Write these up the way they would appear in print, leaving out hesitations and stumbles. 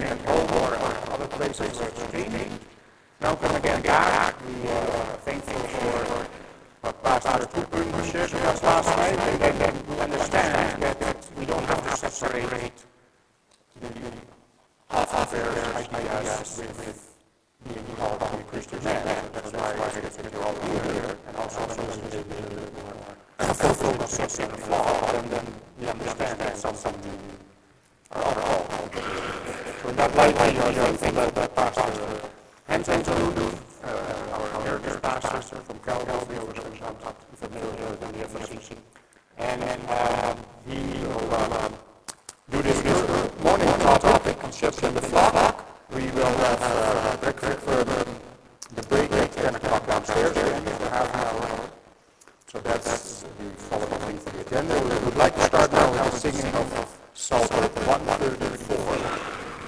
at home or other places or streaming. Welcome again back. We are thankful for Pastor Cooper's shares with us last night, and then we understand that we don't have to separate the off-affairs ideas with being called to be Christian men. That's why it's good that you're all here, and also focus on the flaw, and then we understand that something are all. So in that light, we are thankful that Pastor Hansen Zalulu, our heritage pastor from Calgary, was not familiar with the FFCC. And he will do this morning topic on shepherding the flock. We will have breakfast for the break at 10 o'clock downstairs, and we'll have an hour. So that's the following for the agenda. We would like to start now with the singing of Psalter 134.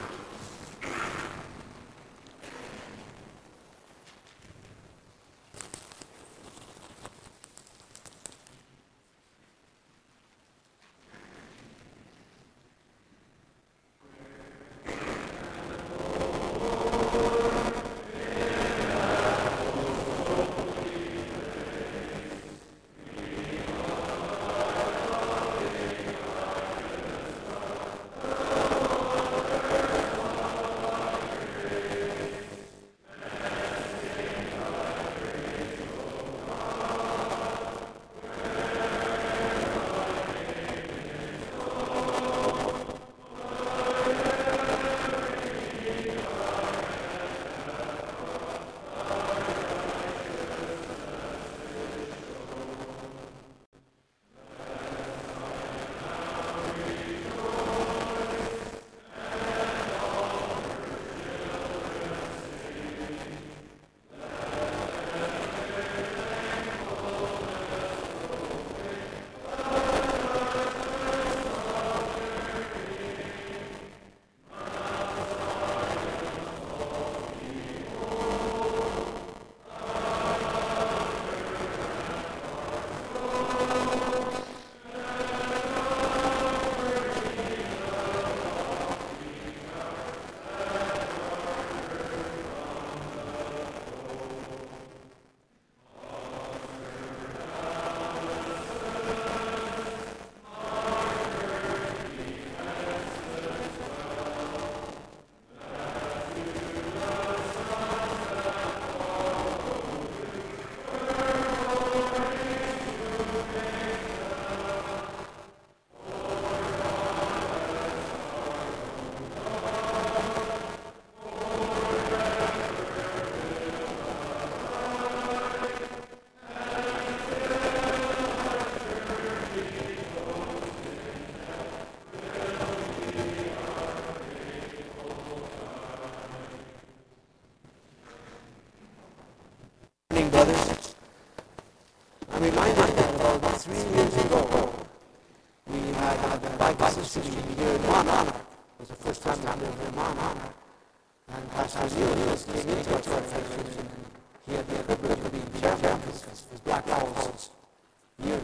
Brothers, I'm reminded that about 3 years ago, we had a Bible system here in Monarch. It was the first time I lived in Monarch. And Pastor Neil came into our church, and he had the privilege of being chairman of his Black Falls year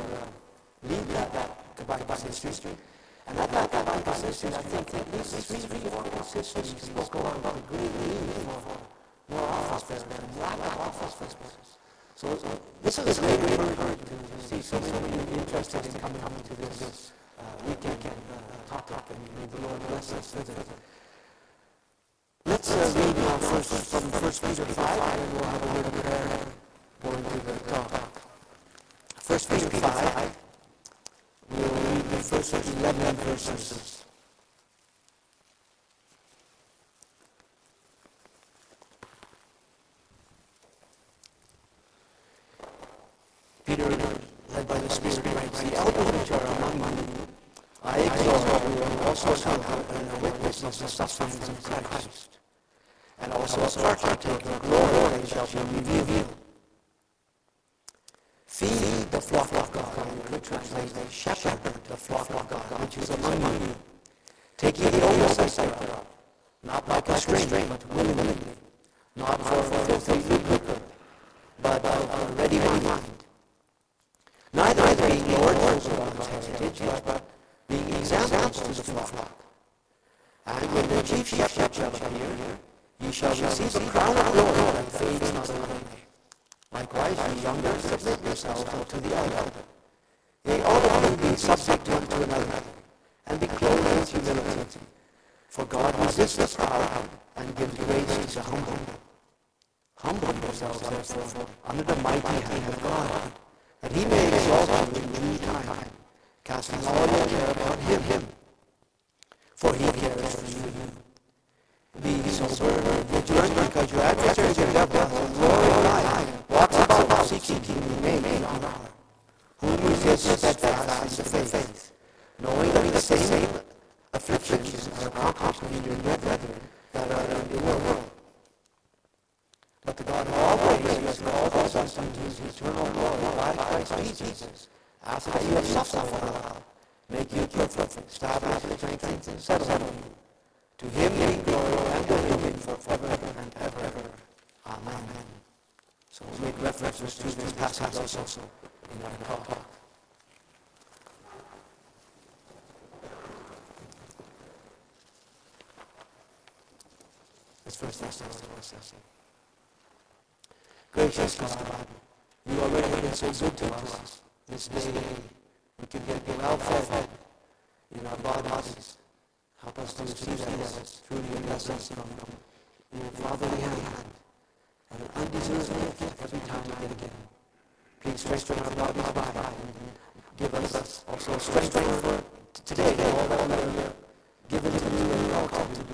to lead that Bible system. And at that Bible system, I think at least 3 or 4 sisters spoke about the great need for more office space, lack of office space. So this is a great encouragement to see so many interested in coming to this weekend talk, and may the Lord bless us with it. Let's read now first from 1 Peter 5, and we'll have a word of prayer going to the talk. 1 Peter 5, we'll read the first 11 verses. Peter, led by the Spirit, writes, "The elders which are among you, I exhort you, and also help and a witness of the sufferings of Christ, and also a partaker of the glory that shall be revealed. Feed the flock of God," and good translation, shepherd the flock of God, which is among you, taking the oversight thereof, not by constraint, but willingly, not for filthy lucre, but of a ready mind. Neither being lords over God's heritage, but being examples to the flock. And when the chief shepherd shall appear, ye shall receive a crown of glory that fades not away. Likewise, ye younger, submit yourselves unto the elder. Yea, all of you be subject one to another, and be clothed with humility. For God resists the proud, and gives grace to the humble. Humble yourselves, therefore, under the mighty hand of God, that he may exalt you in due time, casting all your care upon him. For he cares for you. Be sober and vigilant, because your adversary the devil, as a roaring lion, walks about seeking whom he may devour. Whom resist steadfast in the faith, knowing that the same afflictions are accomplished in your brethren that are in the world. But the God of all grace, who has called us unto his eternal glory by Christ Jesus, after that you have suffered for a while, make you perfect, establish, strengthen, and settle you. To him be glory and dominion forever and ever. Amen. So we'll make references to this passage also in our talk. Let's first listen. Gracious God, you already been so good to us. This day we can get well fed in our bodies. Help us to receive that as truly a blessing from your fatherly hand, and an undeserved gift every time we get again. Please strengthen our bodies by and give us also strength for today, all that we are given to do and all called to do.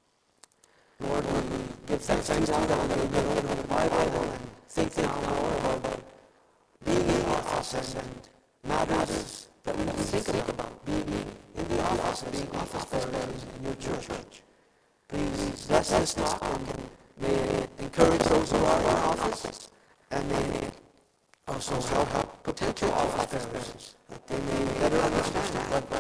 Lord, when we give thanks to you that we may open the Bible and think now, Lord, about being in office and matters that we think about being in the office and being office bearers in your church. Please bless this talk and may it encourage those who are in office, and may it also help potential office bearers that they may better understand what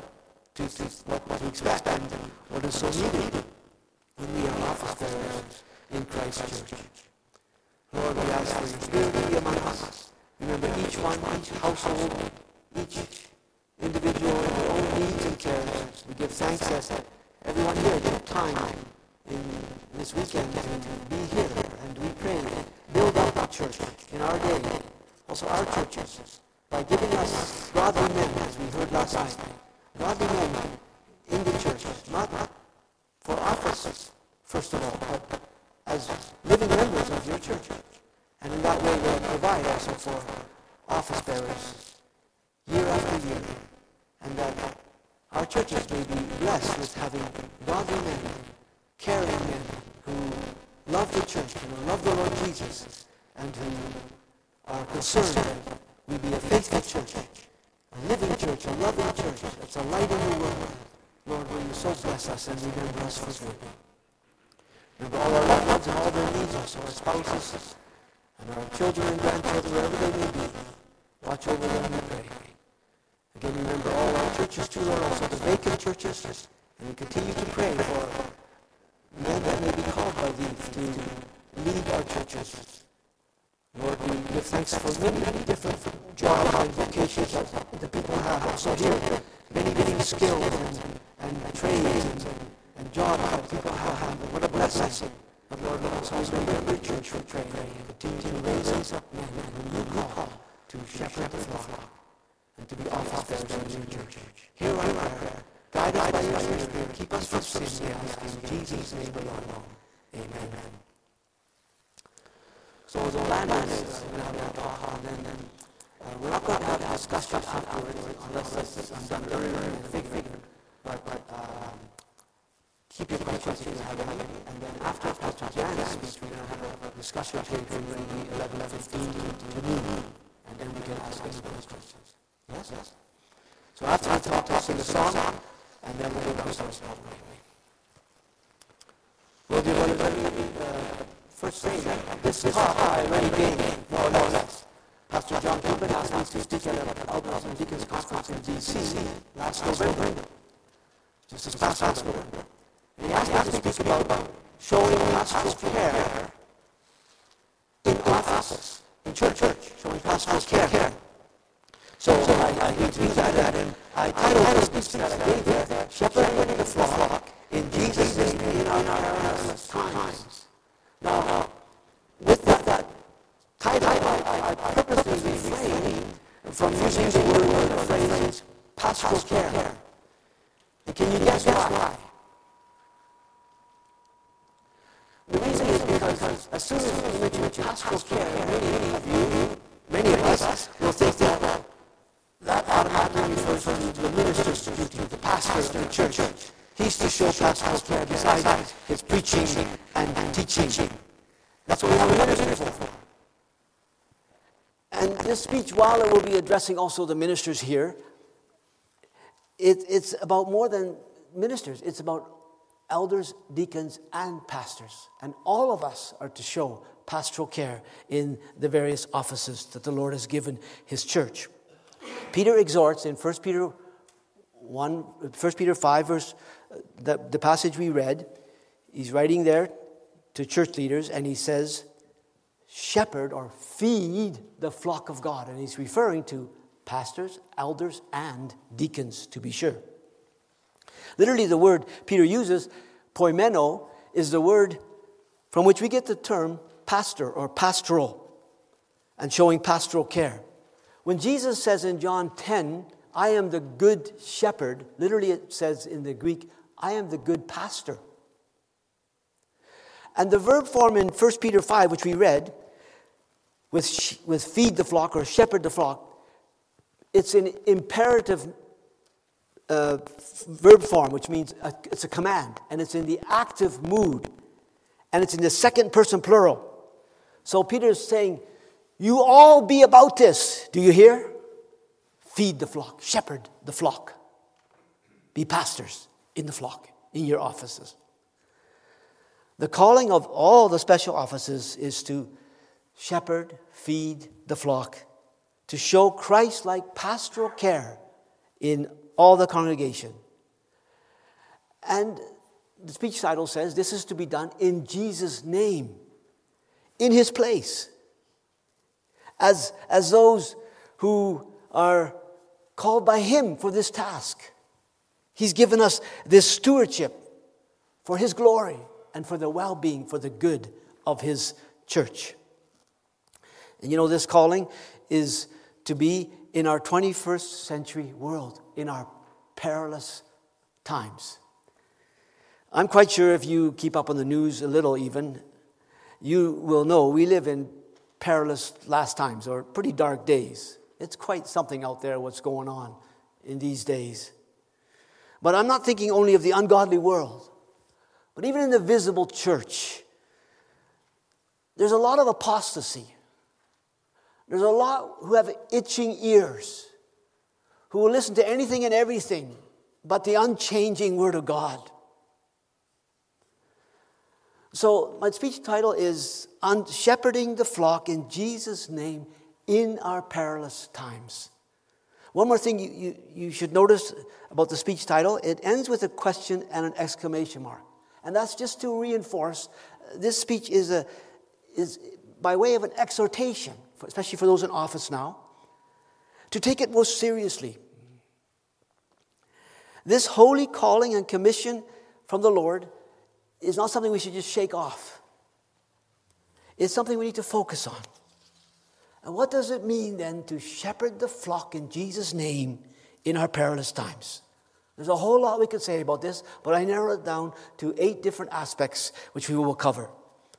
to expect and what is so needed when we are office bearers in Christ's church. Lord, we ask for your spirit to be among us. Remember each one, each household, each individual in their own needs and cares. We give thanks that everyone here took time in this weekend to be here, and we pray, build up the church in our day, also our churches, by giving us godly men, as we heard last night, godly men in the church, not for office, first of all, but as living members of your church. And in that way we'll provide also for office bearers year after year, and that our churches may be blessed with having godly men, caring men who love the church and who love the Lord Jesus, and who are concerned that we be a faithful church, a living church, a loving church that's a light in the world. Lord, will you so bless us and remember us for good. Remember all our loved ones and all their needs, also our spouses and our children and grandchildren, wherever they may be. Watch over them, we pray. Again, remember all our churches too, Lord, also the vacant churches, and we continue to pray for men that may be called by thee to lead our churches. Lord, we give thanks for many different jobs and vocations that the people have also here. Many skills and trades and jobs that people have. What a blessing. But Lord, let us also remember your church for training and continue to raise us up men whom you call to shepherd the flock and to be office bearers in your church. Hear our prayer. Guide us by your Spirit. Keep us from sin. We ask in Jesus' name alone. Amen. So as a landman is going to have a talk, and then we're not going to have a discussion afterwards unless I'm done earlier in the figure. But keep your questions if you have any. And then after Pastor Jan's speech, we're going to have a discussion period from maybe 11:15 to noon. And then we can ask any questions. Yes? So after I talk, I'll sing a song, and then we'll go downstairs. Well, dear Lord, let me first say that this talk I already gave, more or less. Pastor John Cuban asked me to speak at an Elders and Deacons Conference in D.C. last November, just this past November. And he asked me to speak about showing pastoral care in office, in church, showing pastoral care. So I agreed to that, and I titled the speech that I gave there, Shepherding the Flock in Jesus' our perilous times. Now, with that title, I purposely refrain from using the word or phrase pastoral care. And can you guess why? The reason is because as soon as you mention pastoral care, many of us will think that automatically refers to the minister's duty, the pastor of the church. He's to show pastoral care besides his preaching and teaching. That's what we have a minister for. And this speech, while it will be addressing also the ministers here, it's about more than ministers. It's about elders, deacons, and pastors. And all of us are to show pastoral care in the various offices that the Lord has given his church. Peter exhorts in 1 Peter 5, verse, the passage we read, he's writing there to church leaders, and he says, shepherd or feed the flock of God. And he's referring to pastors, elders, and deacons, to be sure. Literally, the word Peter uses, poimeno, is the word from which we get the term pastor or pastoral, and showing pastoral care. When Jesus says in John 10, I am the good shepherd, literally it says in the Greek, I am the good pastor. And the verb form in 1 Peter 5, which we read, with feed the flock or shepherd the flock, it's an imperative verb form, which means it's a command, and it's in the active mood, and it's in the second person plural. So Peter's saying, you all be about this. Do you hear? Feed the flock, shepherd the flock. Be pastors in the flock, in your offices. The calling of all the special offices is to shepherd, feed the flock, to show Christ-like pastoral care in all the congregation. And the speech title says this is to be done in Jesus' name, in his place. As those who are called by him for this task. He's given us this stewardship for his glory and for the well-being, for the good of his church. And you know, this calling is to be in our 21st century world, in our perilous times. I'm quite sure if you keep up on the news a little even, you will know we live in perilous last times, or pretty dark days. It's quite something out there what's going on in these days. But I'm not thinking only of the ungodly world, but even in the visible church, there's a lot of apostasy. There's a lot who have itching ears, who will listen to anything and everything but the unchanging Word of God. So my speech title is Shepherding the Flock in Jesus' Name in Our Perilous Times. One more thing you should notice about the speech title. It ends with a question and an exclamation mark. And that's just to reinforce this speech is by way of an exhortation, especially for those in office now, to take it most seriously. This holy calling and commission from the Lord is not something we should just shake off. It's something we need to focus on. And what does it mean then to shepherd the flock in Jesus' name in our perilous times? There's a whole lot we could say about this, but I narrowed it down to 8 different aspects which we will cover.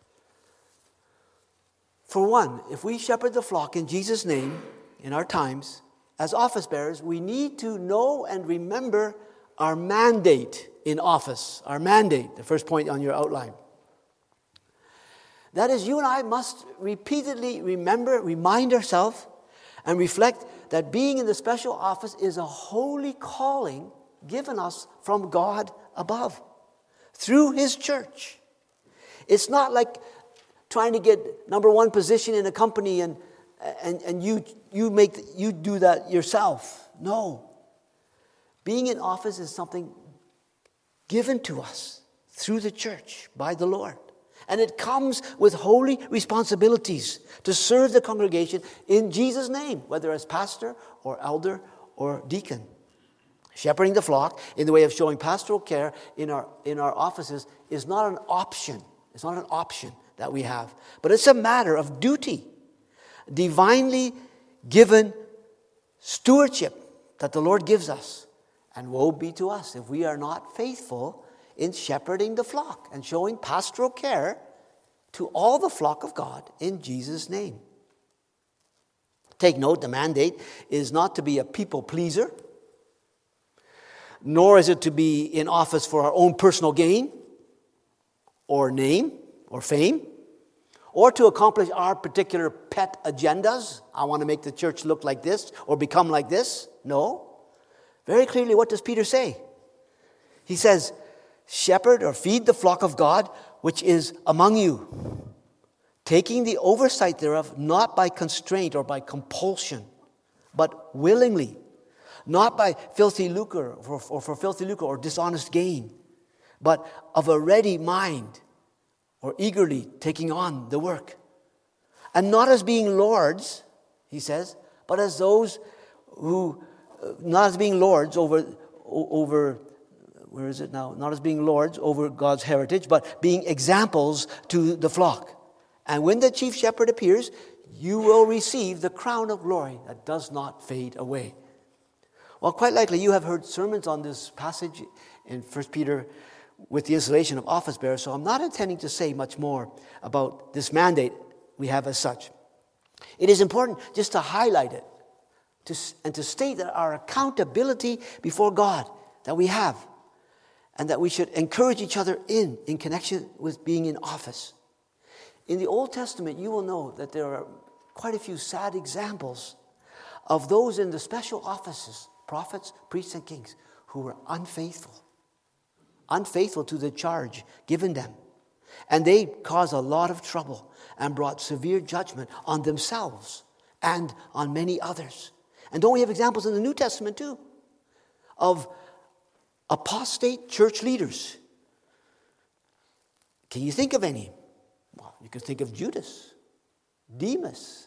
For one, if we shepherd the flock in Jesus' name in our times, as office bearers, we need to know and remember our mandate in office. Our mandate, the first point on your outline. That is, you and I must repeatedly remind ourselves and reflect that being in the special office is a holy calling given us from God above through his church. It's not like trying to get number one position in a company and you do that yourself. No. Being in office is something given to us through the church by the Lord. And it comes with holy responsibilities to serve the congregation in Jesus' name, whether as pastor or elder or deacon. Shepherding the flock in the way of showing pastoral care in our offices is not an option. It's not an option that we have, but it's a matter of duty, divinely given stewardship that the Lord gives us. And woe be to us if we are not faithful in shepherding the flock and showing pastoral care to all the flock of God in Jesus' name. Take note, the mandate is not to be a people pleaser, nor is it to be in office for our own personal gain or name or fame, or to accomplish our particular pet agendas. I want to make the church look like this or become like this. No. Very clearly, what does Peter say? He says, shepherd or feed the flock of God which is among you, taking the oversight thereof not by constraint or by compulsion, but willingly, not by filthy lucre or for filthy lucre or dishonest gain, but of a ready mind or eagerly taking on the work. And not as being lords, he says, but as those who, not as being lords over, where is it now? Not as being lords over God's heritage, but being examples to the flock. And when the chief shepherd appears, you will receive the crown of glory that does not fade away. Well, quite likely you have heard sermons on this passage in 1 Peter with the installation of office bearers, so I'm not intending to say much more about this mandate we have as such. It is important just to highlight it and to state that our accountability before God that we have, and that we should encourage each other in connection with being in office. In the Old Testament, you will know that there are quite a few sad examples of those in the special offices, prophets, priests, and kings, who were unfaithful to the charge given them. And they caused a lot of trouble and brought severe judgment on themselves and on many others. And don't we have examples in the New Testament too of apostate church leaders? Can you think of any? Well, you can think of Judas, Demas,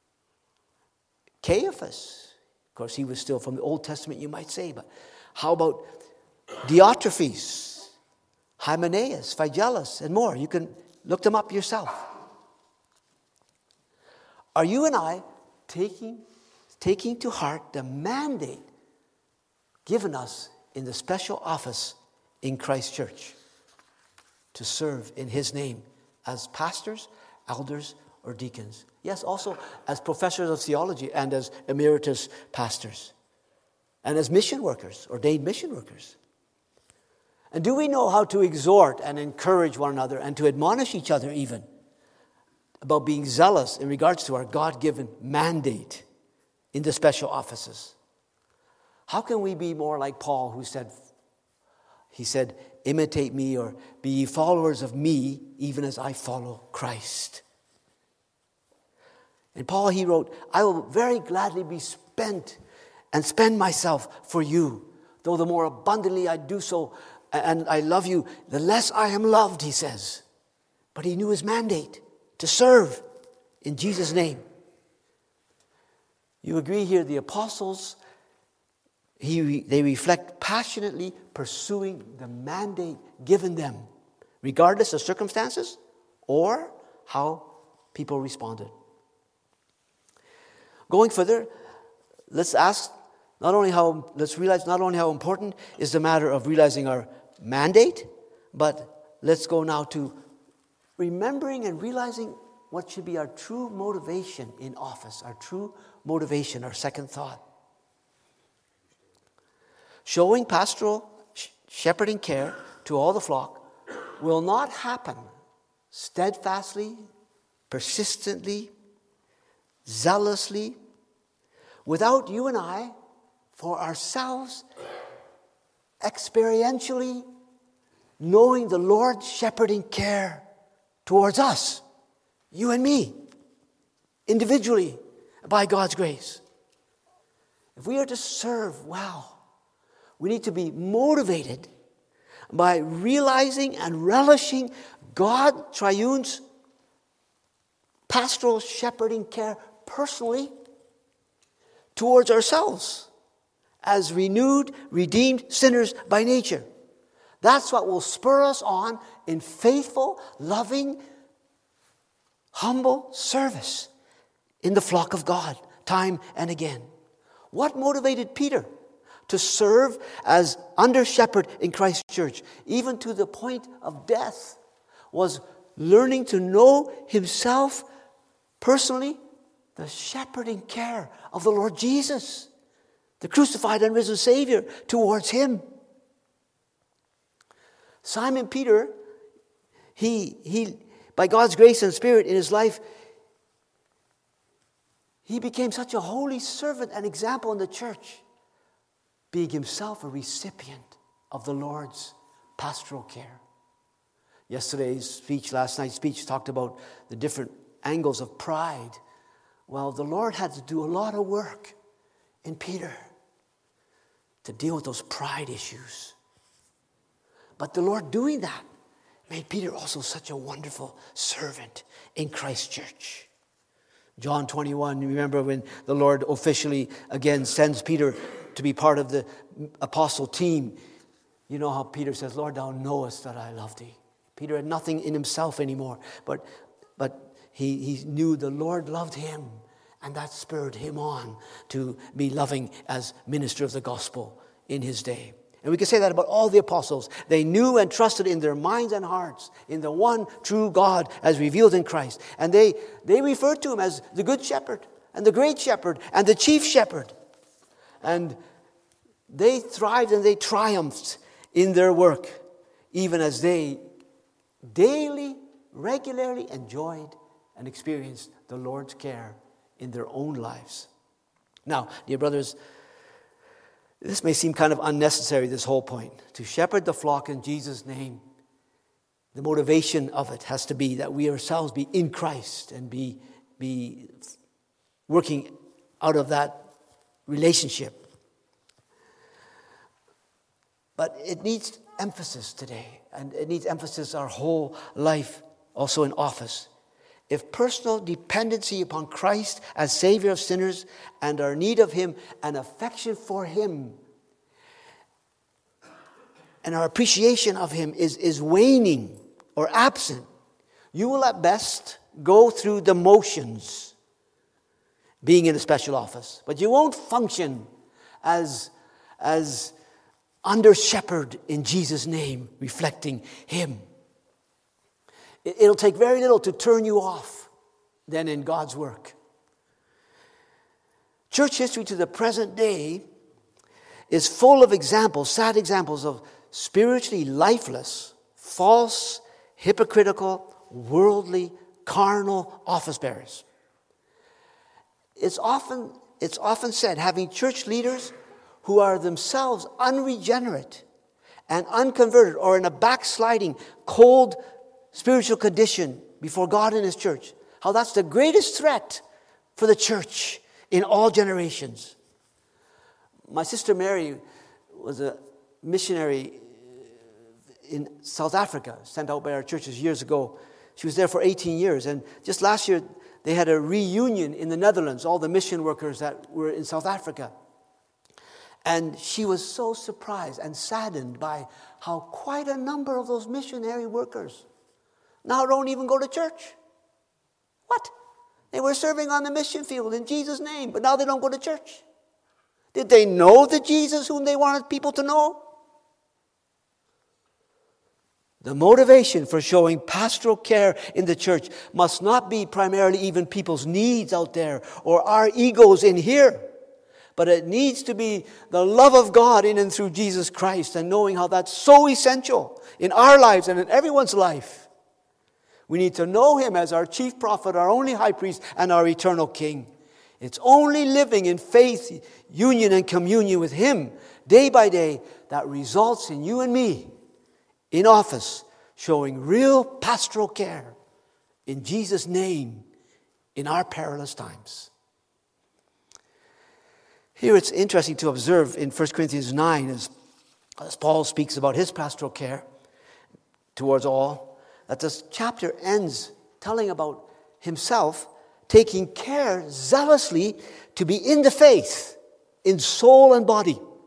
Caiaphas. Of course, he was still from the Old Testament, you might say. But how about Diotrephes, Hymenaeus, Phygelus, and more? You can look them up yourself. Are you and I taking to heart the mandate given us in the special office in Christ Church to serve in His name as pastors, elders, or deacons? Yes, also as professors of theology and as emeritus pastors and as mission workers, ordained mission workers. And do we know how to exhort and encourage one another and to admonish each other even about being zealous in regards to our God-given mandate in the special offices? How can we be more like Paul, who said, imitate me or be ye followers of me even as I follow Christ? And Paul, he wrote, I will very gladly be spent and spend myself for you, though the more abundantly I do so and I love you, the less I am loved, he says. But he knew his mandate to serve in Jesus' name. You agree here, the apostles, they reflect passionately pursuing the mandate given them, regardless of circumstances or how people responded. Going further, let's realize not only how important is the matter of realizing our mandate, but let's go now to remembering and realizing what should be our true motivation in office, our true motivation, our second thought. Showing pastoral shepherding care to all the flock will not happen steadfastly, persistently, zealously, without you and I, for ourselves, experientially knowing the Lord's shepherding care towards us, you and me, individually, by God's grace. If we are to serve well, we need to be motivated by realizing and relishing God Triune's pastoral shepherding care personally towards ourselves as renewed, redeemed sinners by nature. That's what will spur us on in faithful, loving, humble service in the flock of God, time and again. What motivated Peter to serve as under-shepherd in Christ's church, even to the point of death, was learning to know himself personally, the shepherding care of the Lord Jesus, the crucified and risen Savior, towards him. Simon Peter, he by God's grace and Spirit in his life, he became such a holy servant and example in the church, being himself a recipient of the Lord's pastoral care. Last night's speech talked about the different angles of pride. Well, the Lord had to do a lot of work in Peter to deal with those pride issues. But the Lord doing that made Peter also such a wonderful servant in Christ's church. John 21, you remember when the Lord officially again sends Peter to be part of the apostle team. You know how Peter says, Lord, thou knowest that I love thee. Peter had nothing in himself anymore, but he knew the Lord loved him, and that spurred him on to be loving as minister of the gospel in his day. And we can say that about all the apostles. They knew and trusted in their minds and hearts in the one true God as revealed in Christ. And they referred to him as the good shepherd and the great shepherd and the chief shepherd. And they thrived and they triumphed in their work, even as they daily, regularly enjoyed and experienced the Lord's care in their own lives. Now, dear brothers, this may seem kind of unnecessary, this whole point. To shepherd the flock in Jesus' name, the motivation of it has to be that we ourselves be in Christ and be working out of that relationship. But it needs emphasis today, and it needs emphasis our whole life, also in office. If personal dependency upon Christ as Savior of sinners and our need of Him and affection for Him and our appreciation of Him is waning or absent, you will at best go through the motions being in a special office. But you won't function as under shepherd in Jesus' name, reflecting Him. It'll take very little to turn you off then in God's work. Church history to the present day is full of examples, sad examples of spiritually lifeless, false, hypocritical, worldly, carnal office bearers. It's often said having church leaders who are themselves unregenerate and unconverted or in a backsliding, cold spiritual condition before God and His church, how that's the greatest threat for the church in all generations. My sister Mary was a missionary in South Africa, sent out by our churches years ago. She was there for 18 years, and just last year they had a reunion in the Netherlands, all the mission workers that were in South Africa. And she was so surprised and saddened by how quite a number of those missionary workers now don't even go to church. What? They were serving on the mission field in Jesus' name, but now they don't go to church. Did they know the Jesus whom they wanted people to know? The motivation for showing pastoral care in the church must not be primarily even people's needs out there or our egos in here. But it needs to be the love of God in and through Jesus Christ, and knowing how that's so essential in our lives and in everyone's life. We need to know Him as our chief prophet, our only high priest, and our eternal King. It's only living in faith, union, and communion with Him day by day that results in you and me in office showing real pastoral care in Jesus' name in our perilous times. Here it's interesting to observe in 1 Corinthians 9 as Paul speaks about his pastoral care towards all, that this chapter ends telling about himself taking care zealously to be in the faith, in soul and body.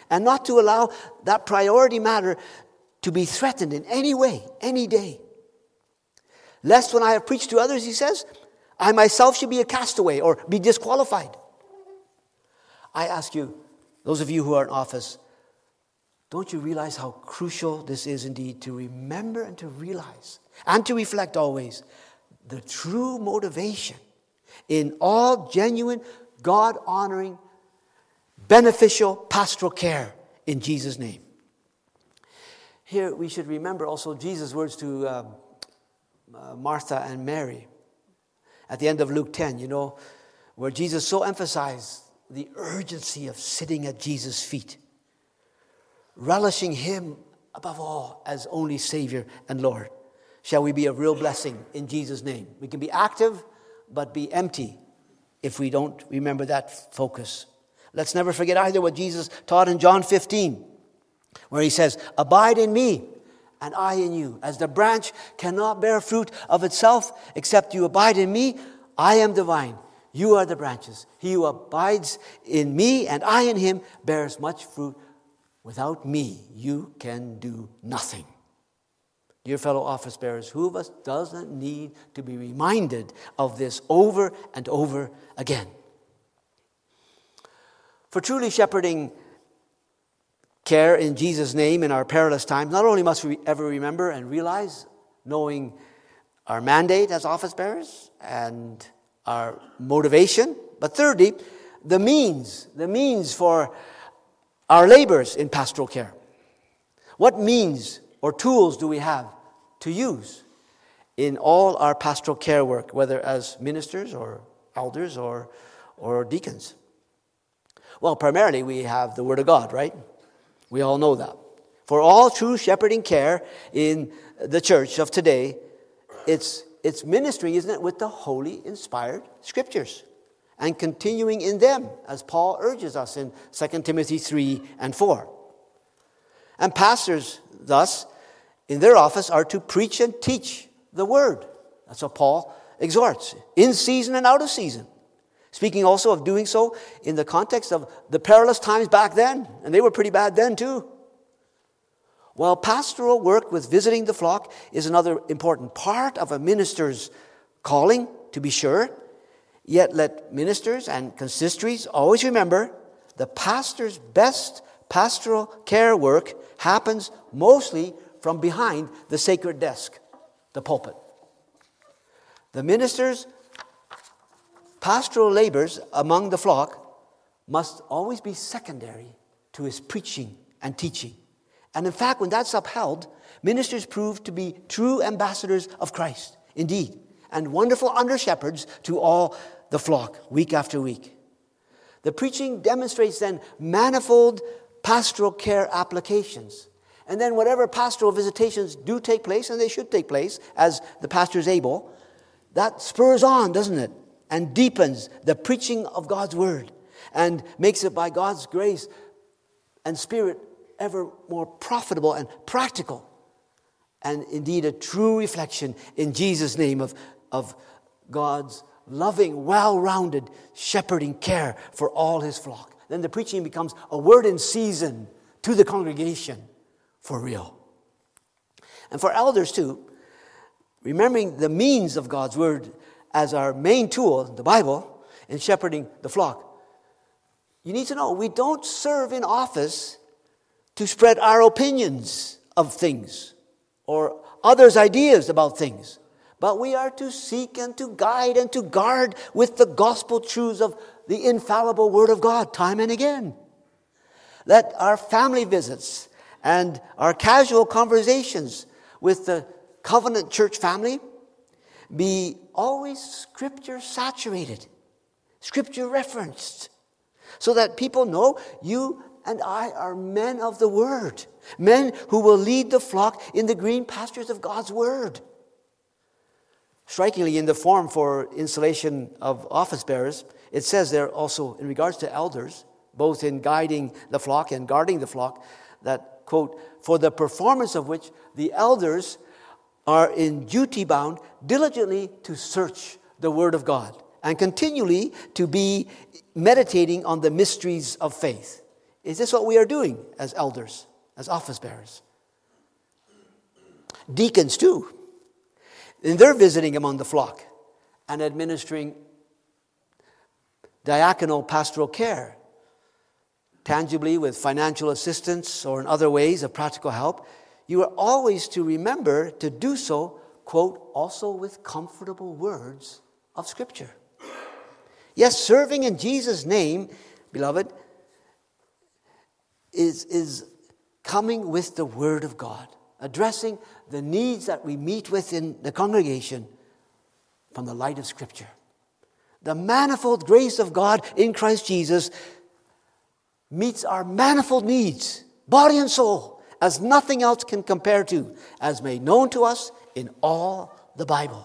and not to allow that priority matter to be threatened in any way, any day. Lest when I have preached to others, he says, I myself should be a castaway or be disqualified. I ask you, those of you who are in office, don't you realize how crucial this is indeed to remember and to realize and to reflect always the true motivation in all genuine, God-honoring, beneficial pastoral care in Jesus' name. Here we should remember also Jesus' words to Martha and Mary at the end of Luke 10, where Jesus so emphasized the urgency of sitting at Jesus' feet, relishing him above all as only Savior and Lord. Shall we be a real blessing in Jesus' name? We can be active, but be empty if we don't remember that focus. Let's never forget either what Jesus taught in John 15, where he says, abide in me and I in you. As the branch cannot bear fruit of itself except you abide in me, I am the vine, you are the branches. He who abides in me and I in him bears much fruit. Without me, you can do nothing. Dear fellow office bearers, who of us doesn't need to be reminded of this over and over again? For truly shepherding care in Jesus' name in our perilous times, not only must we ever remember and realize, knowing our mandate as office bearers and our motivation, but thirdly, the means for our labors in pastoral care. What means or tools do we have to use in all our pastoral care work, whether as ministers or elders or deacons? Well, primarily we have the Word of God, right? We all know that. For all true shepherding care in the church of today, it's ministry, isn't it, with the holy inspired Scriptures and continuing in them, as Paul urges us in 2 Timothy 3 and 4. And pastors, thus, in their office are to preach and teach the Word. That's what Paul exhorts, in season and out of season. Speaking also of doing so in the context of the perilous times back then, and they were pretty bad then too. While pastoral work with visiting the flock is another important part of a minister's calling, to be sure, yet let ministers and consistories always remember the pastor's best pastoral care work happens mostly from behind the sacred desk, the pulpit. The minister's pastoral labors among the flock must always be secondary to his preaching and teaching. And in fact, when that's upheld, ministers prove to be true ambassadors of Christ, indeed, and wonderful under-shepherds to all the flock, week after week. The preaching demonstrates then manifold pastoral care applications. And then whatever pastoral visitations do take place, and they should take place as the pastor is able, that spurs on, doesn't it? And deepens the preaching of God's Word and makes it by God's grace and Spirit ever more profitable and practical. And indeed a true reflection in Jesus' name of God's loving, well-rounded shepherding care for all his flock. Then the preaching becomes a word in season to the congregation for real. And for elders too, remembering the means of God's Word as our main tool, the Bible, in shepherding the flock. You need to know, we don't serve in office to spread our opinions of things or others' ideas about things. But we are to seek and to guide and to guard with the gospel truths of the infallible Word of God time and again. Let our family visits and our casual conversations with the covenant church family be always Scripture saturated, Scripture referenced, so that people know you and I are men of the Word, men who will lead the flock in the green pastures of God's Word. Strikingly, in the form for installation of office bearers, it says there also in regards to elders, both in guiding the flock and guarding the flock, that, quote, for the performance of which the elders are in duty bound diligently to search the Word of God and continually to be meditating on the mysteries of faith. Is this what we are doing as elders, as office bearers? Deacons too. And they're visiting among the flock and administering diaconal pastoral care, tangibly with financial assistance or in other ways of practical help. You are always to remember to do so, quote, also with comfortable words of Scripture. Yes, serving in Jesus' name, beloved, is coming with the Word of God, addressing the needs that we meet with in the congregation from the light of Scripture. The manifold grace of God in Christ Jesus meets our manifold needs, body and soul, as nothing else can compare to, as made known to us in all the Bible.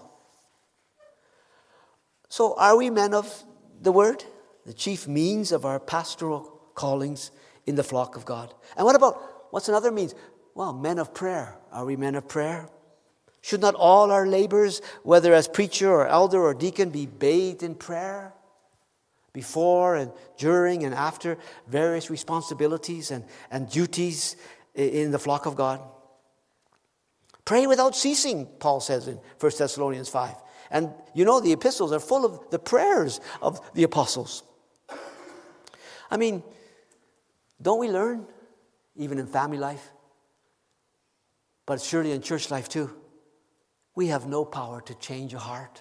So are we men of the Word? The chief means of our pastoral callings in the flock of God. And what's another means? Well, men of prayer. Are we men of prayer? Should not all our labors, whether as preacher or elder or deacon, be bathed in prayer? Before and during and after various responsibilities and duties in the flock of God. Pray without ceasing, Paul says in 1 Thessalonians 5. And you know the epistles are full of the prayers of the apostles. I mean, don't we learn, even in family life, but surely in church life too, we have no power to change a heart.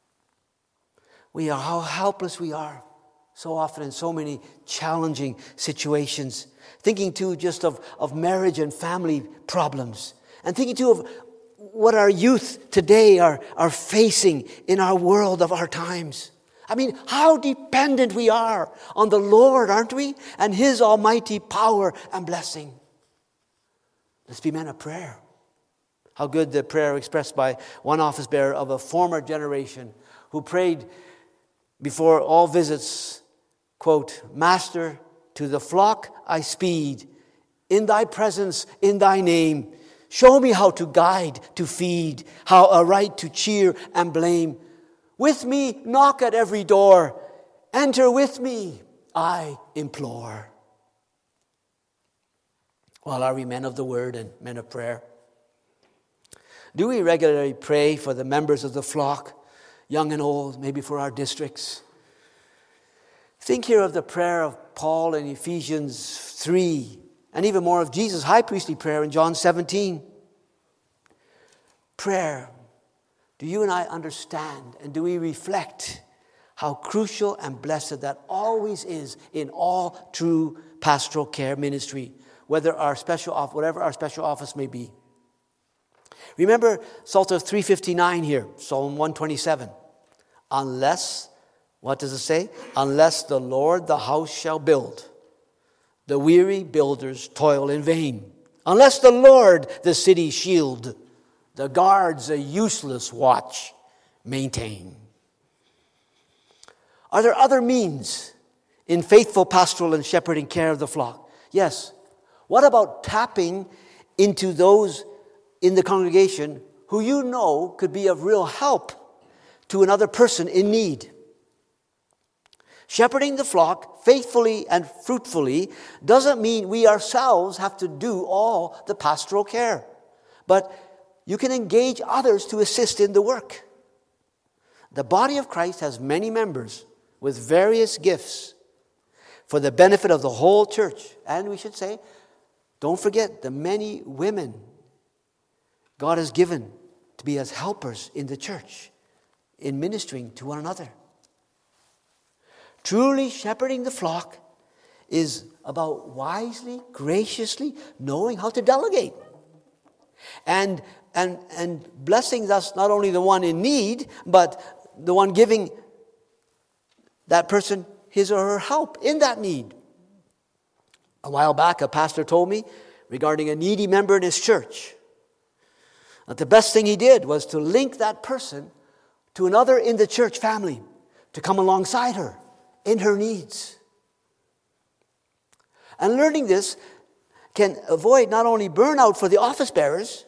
How helpless we are so often in so many challenging situations. Thinking too just of marriage and family problems. And thinking too of what our youth today are facing in our world of our times. I mean, how dependent we are on the Lord, aren't we? And His almighty power and blessing. Let's be men of prayer. How good the prayer expressed by one office bearer of a former generation who prayed before all visits, quote, Master, to the flock I speed, in thy presence, in thy name. Show me how to guide, to feed, how aright to cheer and blame. With me, knock at every door. Enter with me, I implore. Well, are we men of the Word and men of prayer? Do we regularly pray for the members of the flock, young and old, maybe for our districts? Think here of the prayer of Paul in Ephesians 3, and even more of Jesus' high priestly prayer in John 17. Prayer. Do you and I understand, and do we reflect how crucial and blessed that always is in all true pastoral care ministry, whatever our special office may be? Remember Psalter 359 here, Psalm 127. Unless, what does it say? Unless the Lord the house shall build, the weary builders toil in vain. Unless the Lord the city shield, the guards a useless watch maintain. Are there other means in faithful pastoral and shepherding care of the flock? Yes. What about tapping into those in the congregation who you know could be of real help to another person in need? Shepherding the flock faithfully and fruitfully doesn't mean we ourselves have to do all the pastoral care. But you can engage others to assist in the work. The body of Christ has many members with various gifts for the benefit of the whole church. And we should say, don't forget the many women God has given to be as helpers in the church, in ministering to one another. Truly shepherding the flock is about wisely, graciously knowing how to delegate. And blessing thus not only the one in need, but the one giving that person his or her help in that need. A while back, a pastor told me regarding a needy member in his church that the best thing he did was to link that person to another in the church family to come alongside her in her needs. And learning this can avoid not only burnout for the office bearers,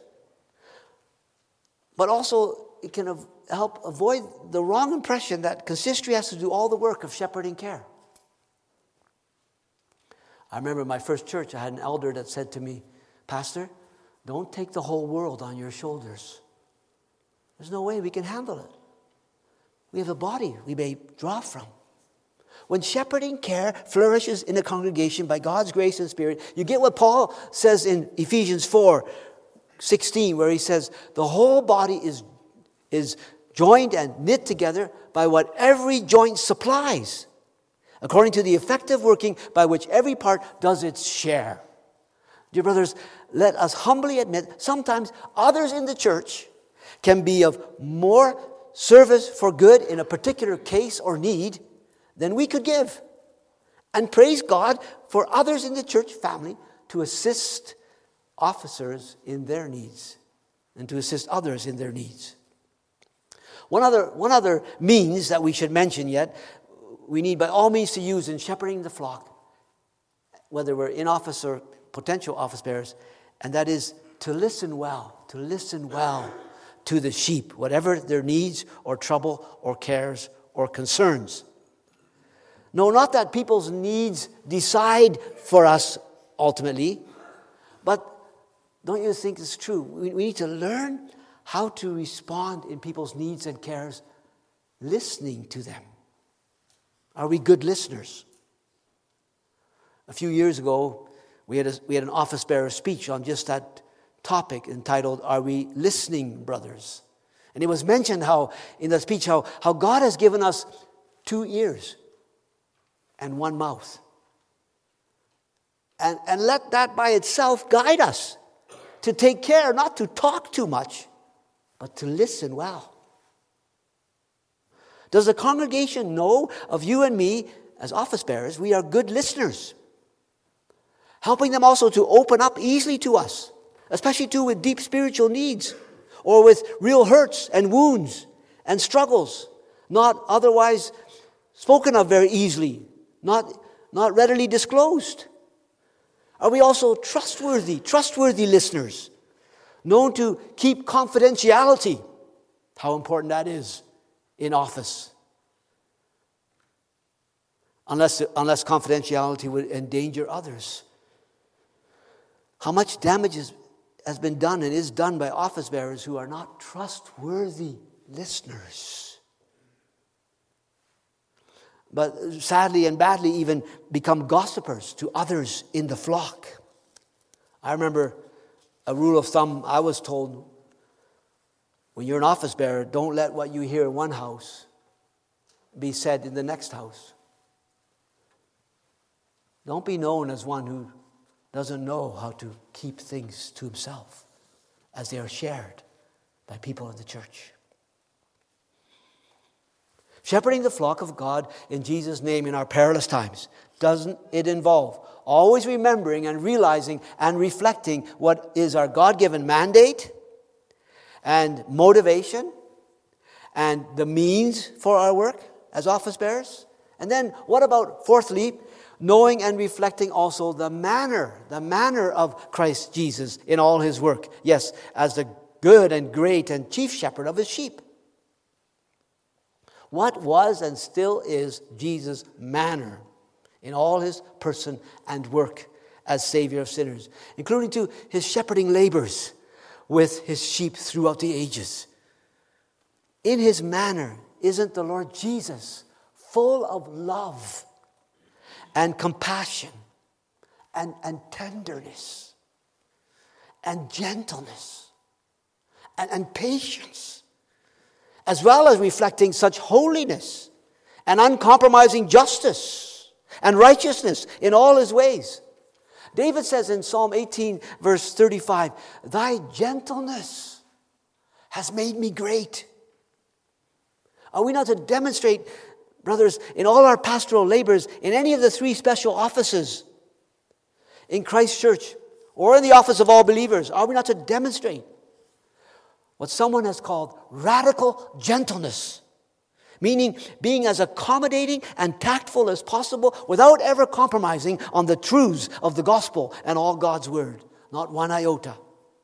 but also it can help avoid the wrong impression that consistory has to do all the work of shepherding care. I remember in my first church, I had an elder that said to me, Pastor, don't take the whole world on your shoulders. There's no way we can handle it. We have a body we may draw from. When shepherding care flourishes in a congregation by God's grace and Spirit, you get what Paul says in Ephesians 4:16, where he says, the whole body is joined and knit together by what every joint supplies, according to the effective working by which every part does its share. Dear brothers, let us humbly admit, sometimes others in the church can be of more service for good in a particular case or need than we could give. And praise God for others in the church family to assist officers in their needs and to assist others in their needs. One other means that we should mention yet, we need by all means to use in shepherding the flock, whether we're in office or potential office bearers, and that is to listen well to the sheep, whatever their needs or trouble or cares or concerns. No, not that people's needs decide for us ultimately, but don't you think it's true? We need to learn how to respond in people's needs and cares, listening to them. Are we good listeners? A few years ago, we had an office bearer speech on just that topic entitled, Are We Listening, Brothers? And it was mentioned in the speech how God has given us 2 ears and 1 mouth. And let that by itself guide us to take care, not to talk too much, but to listen well. Does the congregation know of you and me as office bearers? We are good listeners, helping them also to open up easily to us, especially too with deep spiritual needs or with real hurts and wounds and struggles, not otherwise spoken of very easily, not readily disclosed. Are we also trustworthy listeners, known to keep confidentiality? How important that is in office. Unless confidentiality would endanger others. How much damage has been done and is done by office bearers who are not trustworthy listeners, but sadly and badly even become gossipers to others in the flock. I remember a rule of thumb I was told: when you're an office bearer, don't let what you hear in one house be said in the next house. Don't be known as one who doesn't know how to keep things to himself as they are shared by people in the church. Shepherding the flock of God in Jesus' name in our perilous times, doesn't it involve always remembering and realizing and reflecting what is our God-given mandate and motivation and the means for our work as office bearers? And then what about, fourthly, knowing and reflecting also the manner of Christ Jesus in all his work. Yes, as the good and great and chief shepherd of his sheep. What was and still is Jesus' manner in all his person and work as Savior of sinners, including to his shepherding labors with his sheep throughout the ages. In his manner, isn't the Lord Jesus full of love and compassion and tenderness and gentleness and patience, as well as reflecting such holiness and uncompromising justice and righteousness in all his ways? David says in Psalm 18, verse 35, "Thy gentleness has made me great." Are we not to demonstrate, brothers, in all our pastoral labors, in any of the 3 special offices in Christ's church or in the office of all believers, are we not to demonstrate what someone has called radical gentleness, meaning being as accommodating and tactful as possible without ever compromising on the truths of the gospel and all God's word, not one iota?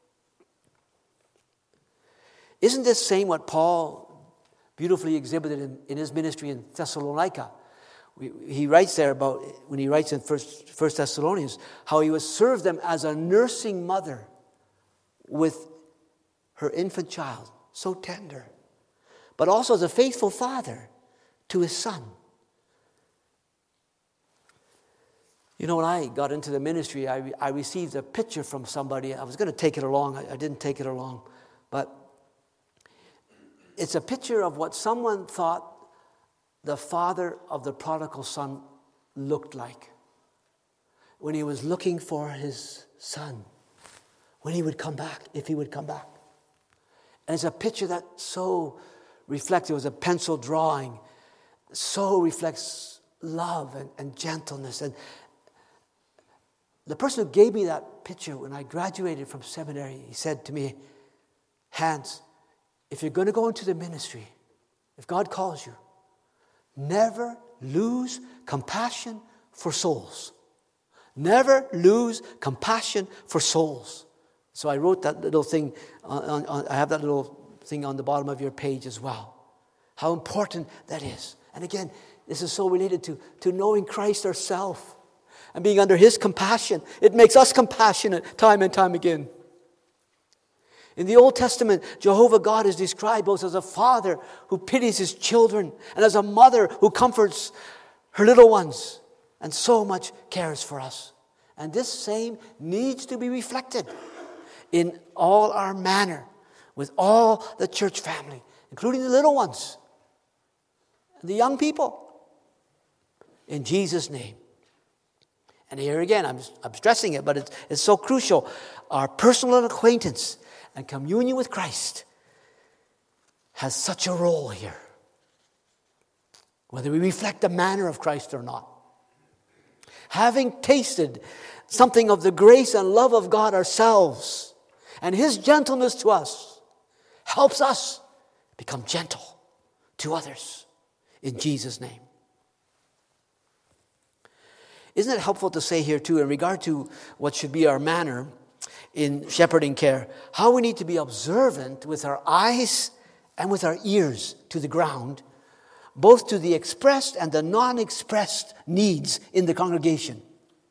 Isn't this same what Paul beautifully exhibited in his ministry in Thessalonica, He writes there about, when he writes in First Thessalonians, how he would serve them as a nursing mother with her infant child, so tender, but also as a faithful father to his son. You know, when I got into the ministry, I received a picture from somebody. I was going to take it along. I didn't take it along. But it's a picture of what someone thought the father of the prodigal son looked like when he was looking for his son, when he would come back, if he would come back. And it's a picture that so reflects, it was a pencil drawing, so reflects love and gentleness. And the person who gave me that picture when I graduated from seminary, he said to me, Hans, if you're going to go into the ministry, if God calls you, never lose compassion for souls. Never lose compassion for souls. So I wrote that little thing, I have that little thing on the bottom of your page as well. How important that is. And again, this is so related to knowing Christ ourselves and being under his compassion. It makes us compassionate time and time again. In the Old Testament, Jehovah God is described both as a father who pities his children and as a mother who comforts her little ones and so much cares for us. And this same needs to be reflected in all our manner with all the church family, including the little ones, and the young people. In Jesus' name. And here again, I'm stressing it, but it's so crucial. Our personal acquaintance and communion with Christ has such a role here, whether we reflect the manner of Christ or not. Having tasted something of the grace and love of God ourselves, and his gentleness to us helps us become gentle to others in Jesus' name. Isn't it helpful to say here too, in regard to what should be our manner in shepherding care, how we need to be observant with our eyes and with our ears to the ground, both to the expressed and the non-expressed needs in the congregation.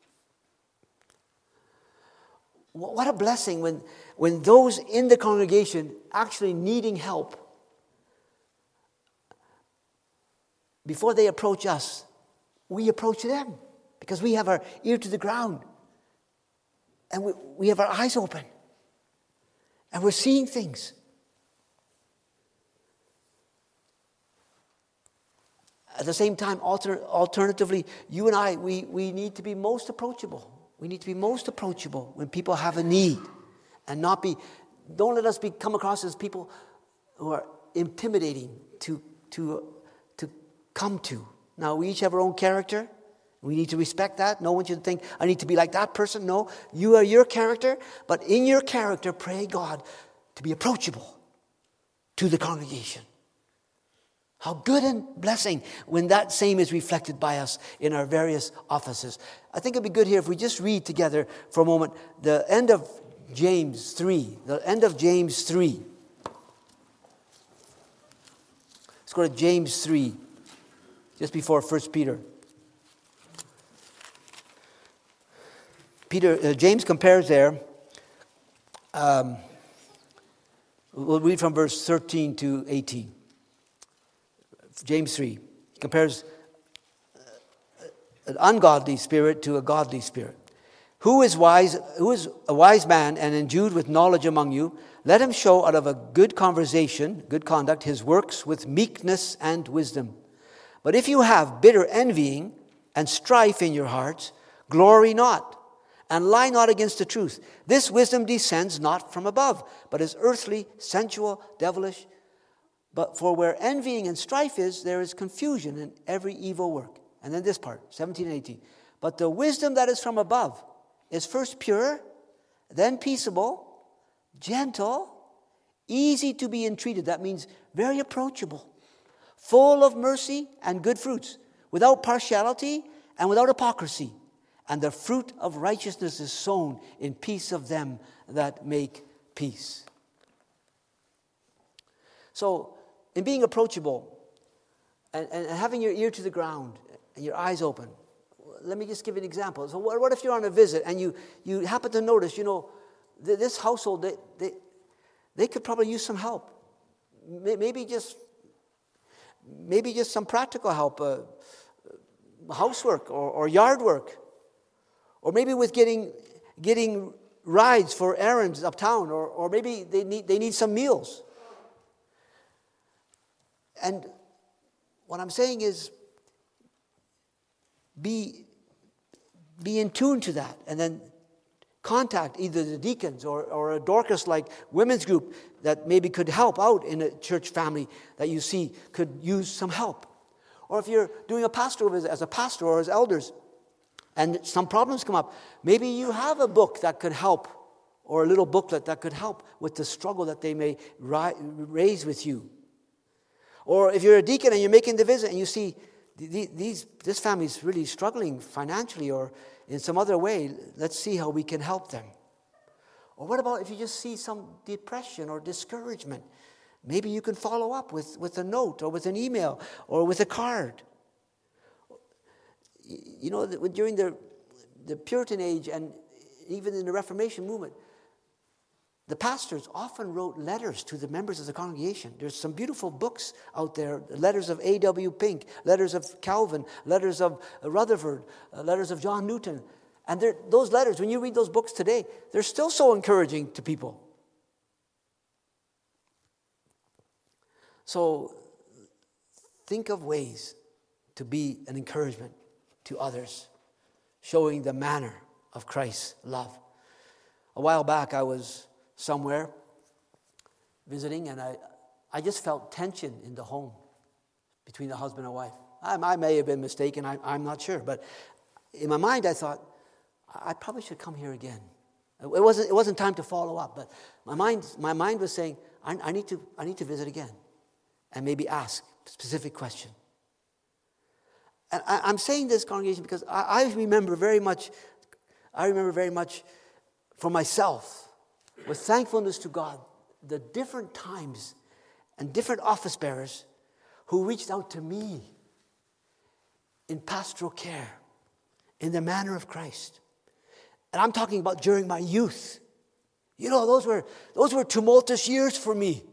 What a blessing when those in the congregation actually needing help, before they approach us, we approach them because we have our ear to the ground and we have our eyes open and we're seeing things. At the same time, alternatively, you and I, we need to be most approachable. We need to be most approachable when people have a need and don't let us come across as people who are intimidating to come to. Now, we each have our own character. We need to respect that. No one should think, I need to be like that person. No, you are your character, but in your character, pray God to be approachable to the congregation. How good and blessing when that same is reflected by us in our various offices. I think it'd be good here if we just read together for a moment the end of James 3. The end of James 3. Let's go to James 3, just before 1 Peter. James compares there. We'll read from verse 13 to 18. James 3 compares an ungodly spirit to a godly spirit. Who is a wise man and endued with knowledge among you? Let him show out of a good conversation, good conduct, his works with meekness and wisdom. But if you have bitter envying and strife in your hearts, glory not, and lie not against the truth. This wisdom descends not from above, but is earthly, sensual, devilish. But for where envying and strife is, there is confusion in every evil work. And then this part, 17 and 18. But the wisdom that is from above is first pure, then peaceable, gentle, easy to be entreated. That means very approachable, full of mercy and good fruits, without partiality and without hypocrisy. And the fruit of righteousness is sown in peace of them that make peace. So, in being approachable and having your ear to the ground and your eyes open. Let me just give you an example. So what if you're on a visit and you happen to notice, this household, they could probably use some help. Maybe just some practical help, housework or yard work, or maybe with getting rides for errands uptown, or maybe they need some meals. And what I'm saying is, be in tune to that, and then contact either the deacons or a Dorcas-like women's group that maybe could help out in a church family that you see could use some help. Or if you're doing a pastoral visit as a pastor or as elders, and some problems come up, maybe you have a book that could help, or a little booklet that could help with the struggle that they may raise with you. Or if you're a deacon and you're making the visit and you see this family is really struggling financially or in some other way, let's see how we can help them. Or what about if you just see some depression or discouragement? Maybe you can follow up with a note or with an email or with a card. During the Puritan age and even in the Reformation movement, the pastors often wrote letters to the members of the congregation. There's some beautiful books out there, letters of A.W. Pink, letters of Calvin, letters of Rutherford, letters of John Newton. And those letters, when you read those books today, they're still so encouraging to people. So think of ways to be an encouragement to others, showing the manner of Christ's love. A while back, I was somewhere visiting, and I just felt tension in the home between the husband and wife. I may have been mistaken, I'm not sure, but in my mind I thought, I probably should come here again. It wasn't time to follow up, but my mind was saying, I need to visit again and maybe ask a specific question. And I'm saying this, congregation, because I remember very much for myself, with thankfulness to God, the different times and different office bearers who reached out to me in pastoral care, in the manner of Christ. And I'm talking about during my youth. Those were tumultuous years for me.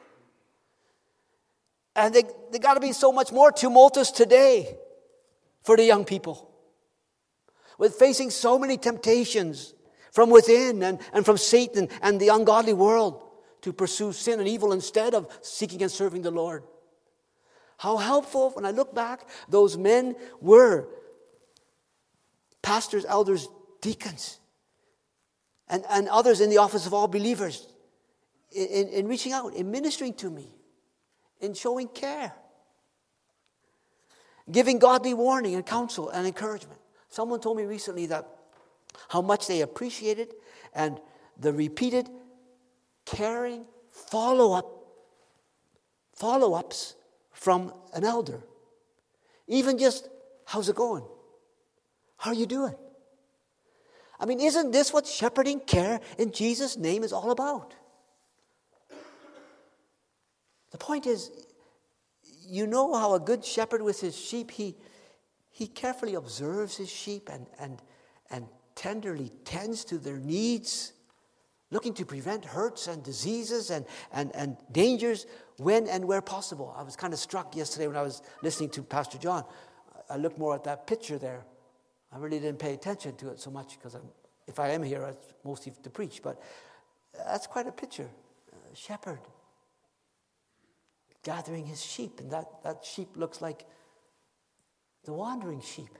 And they got to be so much more tumultuous today for the young people, with facing so many temptations from within and from Satan and the ungodly world to pursue sin and evil instead of seeking and serving the Lord. How helpful, when I look back, those men were pastors, elders, deacons, and others in the office of all believers in reaching out, in ministering to me, in showing care, giving godly warning and counsel and encouragement. Someone told me recently that how much they appreciated and the repeated caring follow-ups from an elder. Even just, how's it going? How are you doing? I mean, isn't this what shepherding care in Jesus' name is all about? The point is, how a good shepherd with his sheep, he carefully observes his sheep and tenderly tends to their needs, looking to prevent hurts and diseases and dangers when and where possible. I was kind of struck yesterday when I was listening to Pastor John. I looked more at that picture there. I really didn't pay attention to it so much because if I am here, it's mostly to preach. But that's quite a picture. A shepherd gathering his sheep. And that sheep looks like the wandering sheep.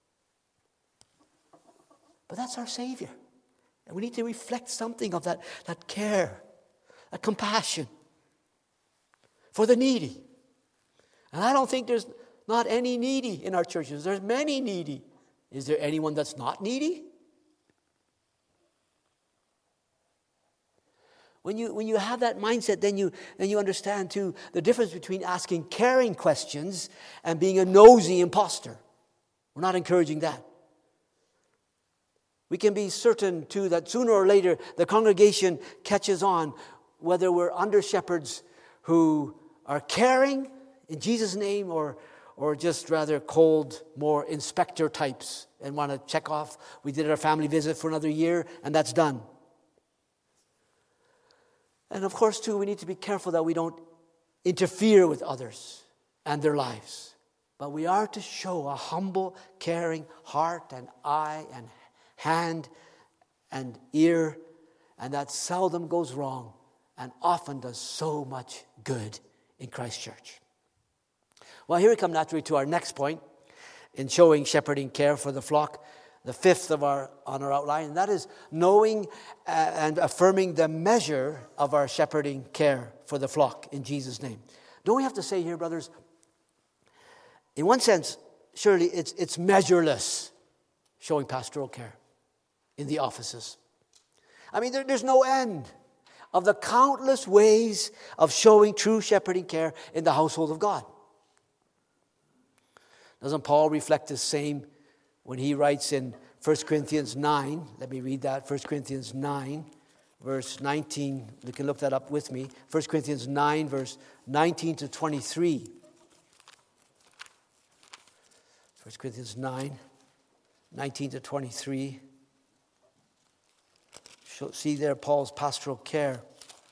But that's our Savior. And we need to reflect something of that care, that compassion for the needy. And I don't think there's not any needy in our churches. There's many needy. Is there anyone that's not needy? When you have that mindset, then you understand too the difference between asking caring questions and being a nosy imposter. We're not encouraging that. We can be certain too that sooner or later the congregation catches on whether we're under shepherds who are caring in Jesus' name or or just rather cold, more inspector types and want to check off, we did our family visit for another year and that's done. And of course, too, we need to be careful that we don't interfere with others and their lives. But we are to show a humble, caring heart and eye and hand and ear, and that seldom goes wrong and often does so much good in Christ's church. Well, here we come naturally to our next point in showing shepherding care for the flock, the fifth on our outline, and that is knowing and affirming the measure of our shepherding care for the flock in Jesus' name. Don't we have to say here, brothers, in one sense, surely it's measureless showing pastoral care in the offices. I mean, there's no end of the countless ways of showing true shepherding care in the household of God. Doesn't Paul reflect the same when he writes in 1 Corinthians 9? Let me read that. 1 Corinthians 9, verse 19. You can look that up with me. 1 Corinthians 9, verse 19 to 23. 1 Corinthians 9, 19 to 23. See there Paul's pastoral care.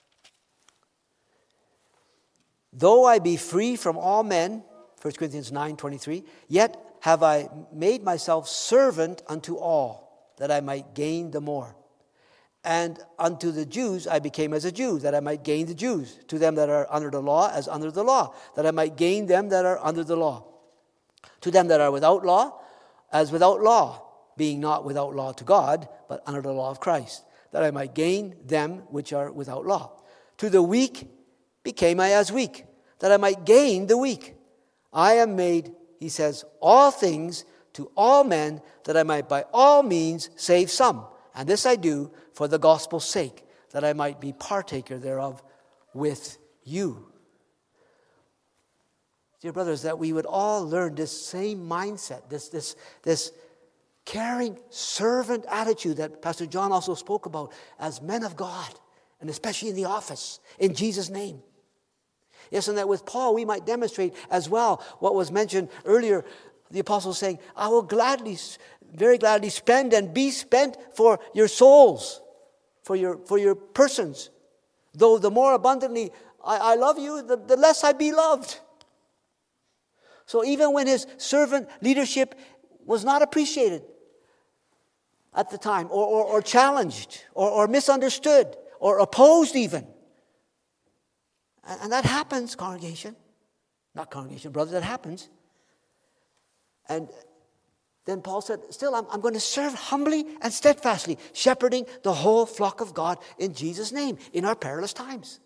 Though I be free from all men, 1 Corinthians 9, 23, yet have I made myself servant unto all, that I might gain the more. And unto the Jews I became as a Jew, that I might gain the Jews. To them that are under the law, as under the law, that I might gain them that are under the law. To them that are without law, as without law, being not without law to God, but under the law of Christ, that I might gain them which are without law. To the weak became I as weak, that I might gain the weak. I am made, he says, all things to all men, that I might by all means save some. And this I do for the gospel's sake, that I might be partaker thereof with you. Dear brothers, that we would all learn this same mindset, this caring servant attitude that Pastor John also spoke about as men of God, and especially in the office, in Jesus' name. Yes, and that with Paul we might demonstrate as well what was mentioned earlier, the apostle saying, I will gladly, very gladly spend and be spent for your souls, for your persons. Though the more abundantly I love you, the less I be loved. So even when his servant leadership was not appreciated at the time, or challenged, or misunderstood, or opposed even. And that happens, congregation. Not congregation, brothers, that happens. And then Paul said, still, I'm going to serve humbly and steadfastly, shepherding the whole flock of God in Jesus' name, in our perilous times.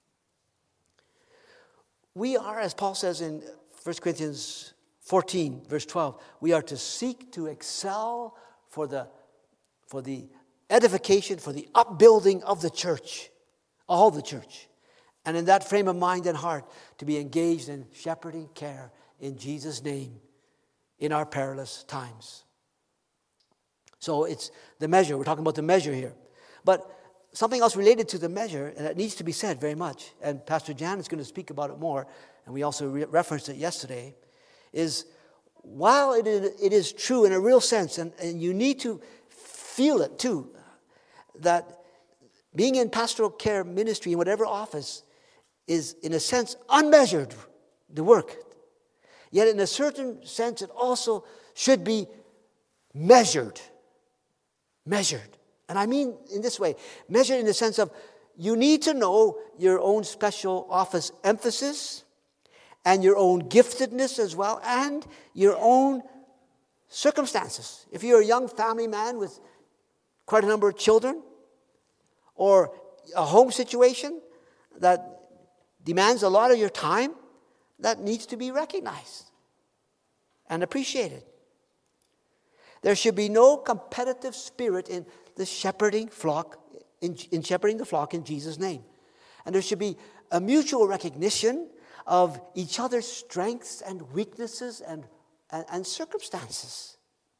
We are, as Paul says in 1 Corinthians 14, verse 12, we are to seek to excel for the edification, for the upbuilding of the church, all the church. And in that frame of mind and heart, to be engaged in shepherding care in Jesus' name in our perilous times. So it's the measure. We're talking about the measure here. But something else related to the measure, and it needs to be said very much, and Pastor Jan is going to speak about it more, and we also referenced it yesterday, is while it is true in a real sense, and you need to feel it too, that being in pastoral care ministry in whatever office is, in a sense, unmeasured, the work. Yet in a certain sense, it also should be measured. Measured. And I mean in this way, measured in the sense of you need to know your own special office emphasis and your own giftedness as well, and your own circumstances. If you're a young family man with quite a number of children, or a home situation that demands a lot of your time, that needs to be recognized and appreciated. There should be no competitive spirit in the shepherding flock, in shepherding the flock in Jesus' name. And there should be a mutual recognition of each other's strengths and weaknesses and circumstances.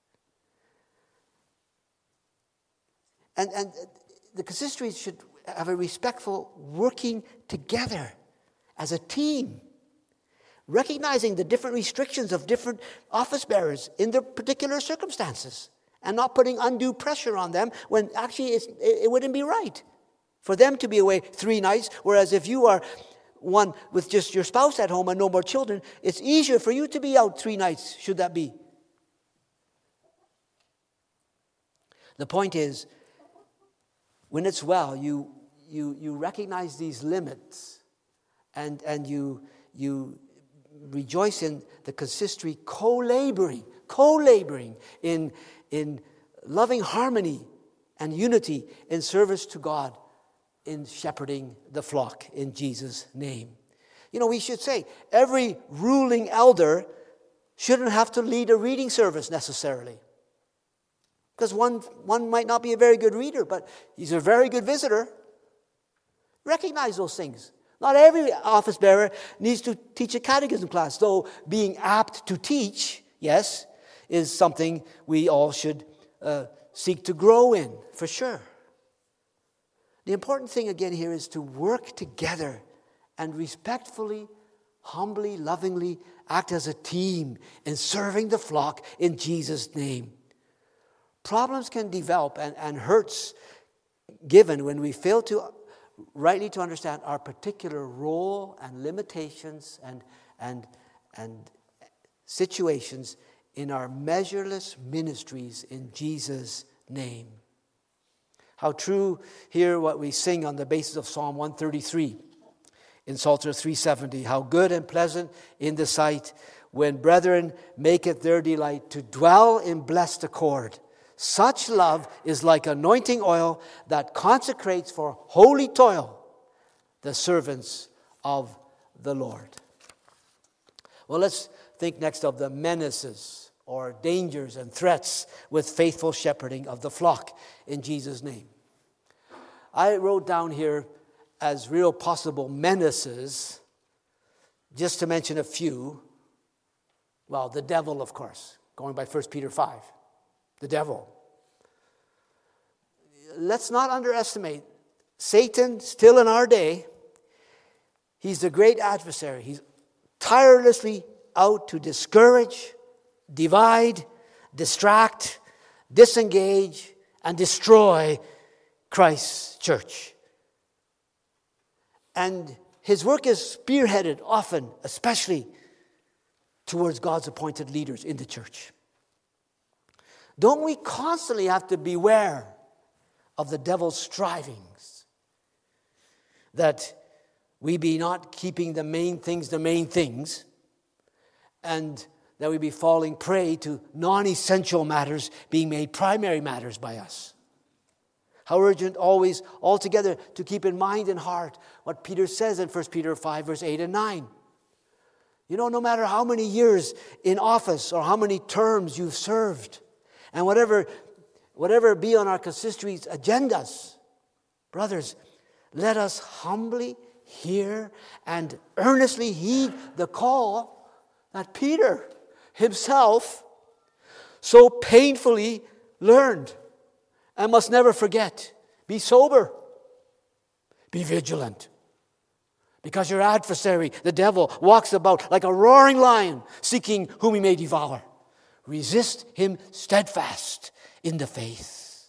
And the consistory should have a respectful working together as a team, recognizing the different restrictions of different office bearers in their particular circumstances, and not putting undue pressure on them when actually it wouldn't be right for them to be away 3 nights, whereas if you are one with just your spouse at home and no more children, it's easier for you to be out 3 nights, should that be. The point is, when it's well, you recognize these limits, and you rejoice in the consistory, co-laboring in loving harmony and unity in service to God, in shepherding the flock in Jesus' name. We should say every ruling elder shouldn't have to lead a reading service necessarily. Because one might not be a very good reader, but he's a very good visitor. Recognize those things. Not every office bearer needs to teach a catechism class, though being apt to teach, yes, is something we all should seek to grow in, for sure. The important thing again here is to work together and respectfully, humbly, lovingly act as a team in serving the flock in Jesus' name. Problems can develop and hurts given when we fail to rightly to understand our particular role and limitations and situations in our measureless ministries in Jesus' name. How true here what we sing on the basis of Psalm 133 in Psalter 370. How good and pleasant in the sight when brethren make it their delight to dwell in blessed accord. Such love is like anointing oil that consecrates for holy toil the servants of the Lord. Well, let's think next of the menaces or dangers and threats with faithful shepherding of the flock in Jesus' name. I wrote down here as real possible menaces, just to mention a few. Well, the devil, of course, going by 1 Peter 5. The devil. Let's not underestimate Satan still in our day. He's the great adversary. He's tirelessly out to discourage, divide, distract, disengage, and destroy Christ's church. And his work is spearheaded often, especially towards God's appointed leaders in the church. Don't we constantly have to beware of the devil's strivings, that we be not keeping the main things, and that we be falling prey to non-essential matters being made primary matters by us? How urgent always altogether to keep in mind and heart what Peter says in 1 Peter 5, verse 8 and 9. No matter how many years in office or how many terms you've served, and whatever be on our consistory's agendas, brothers, let us humbly hear and earnestly heed the call that Peter himself so painfully learned and must never forget. Be sober. Be vigilant. Because your adversary, the devil, walks about like a roaring lion, seeking whom he may devour. Resist him steadfast in the faith.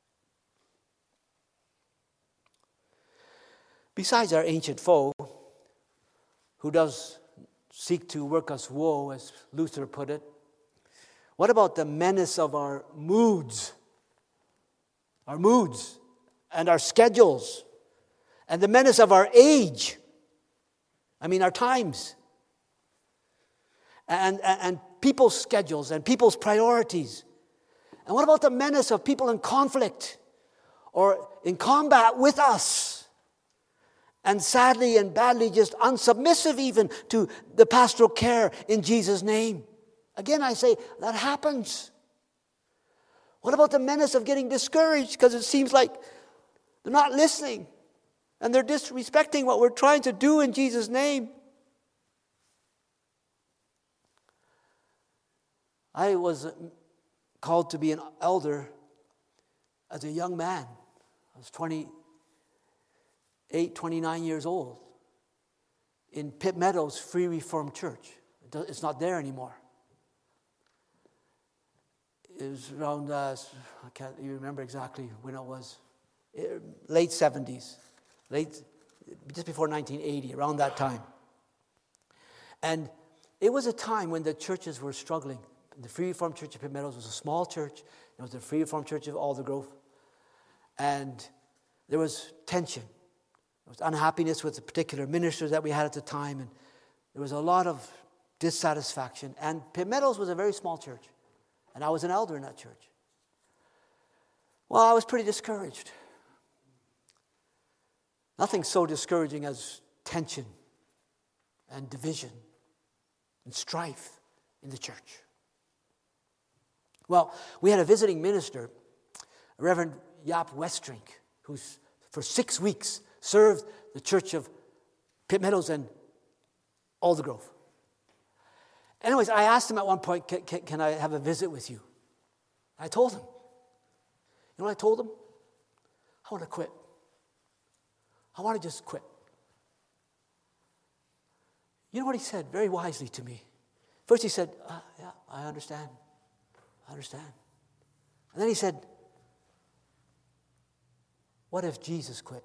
Besides our ancient foe, who does seek to work us woe, as Luther put it, what about the menace of our moods? Our moods and our schedules, and the menace of our age. Our times. And people's schedules and people's priorities. And what about the menace of people in conflict or in combat with us? And sadly and badly just unsubmissive even to the pastoral care in Jesus' name. Again, I say that happens. What about the menace of getting discouraged because it seems like they're not listening and they're disrespecting what we're trying to do in Jesus' name? I was called to be an elder as a young man. I was 28, 29 years old in Pitt Meadows Free Reformed Church. It's not there anymore. It was around, I can't even remember exactly when it was, late 70s, just before 1980, around that time. And it was a time when the churches were struggling. The Free Reformed Church of Pitt Meadows was a small church. It was the Free Reformed Church of Aldergrove. And there was tension. There was unhappiness with the particular ministers that we had at the time. And there was a lot of dissatisfaction. And Pitt Meadows was a very small church. And I was an elder in that church. Well, I was pretty discouraged. Nothing so discouraging as tension and division and strife in the church. Well, we had a visiting minister, Reverend Jaap Westrink, who for 6 weeks served the church of Pitt Meadows and Aldergrove. Anyways, I asked him at one point, can I have a visit with you? I told him. You know what I told him? I want to quit. I want to just quit. You know what he said very wisely to me? First he said, yeah, I understand. I understand. And then he said, what if Jesus quit?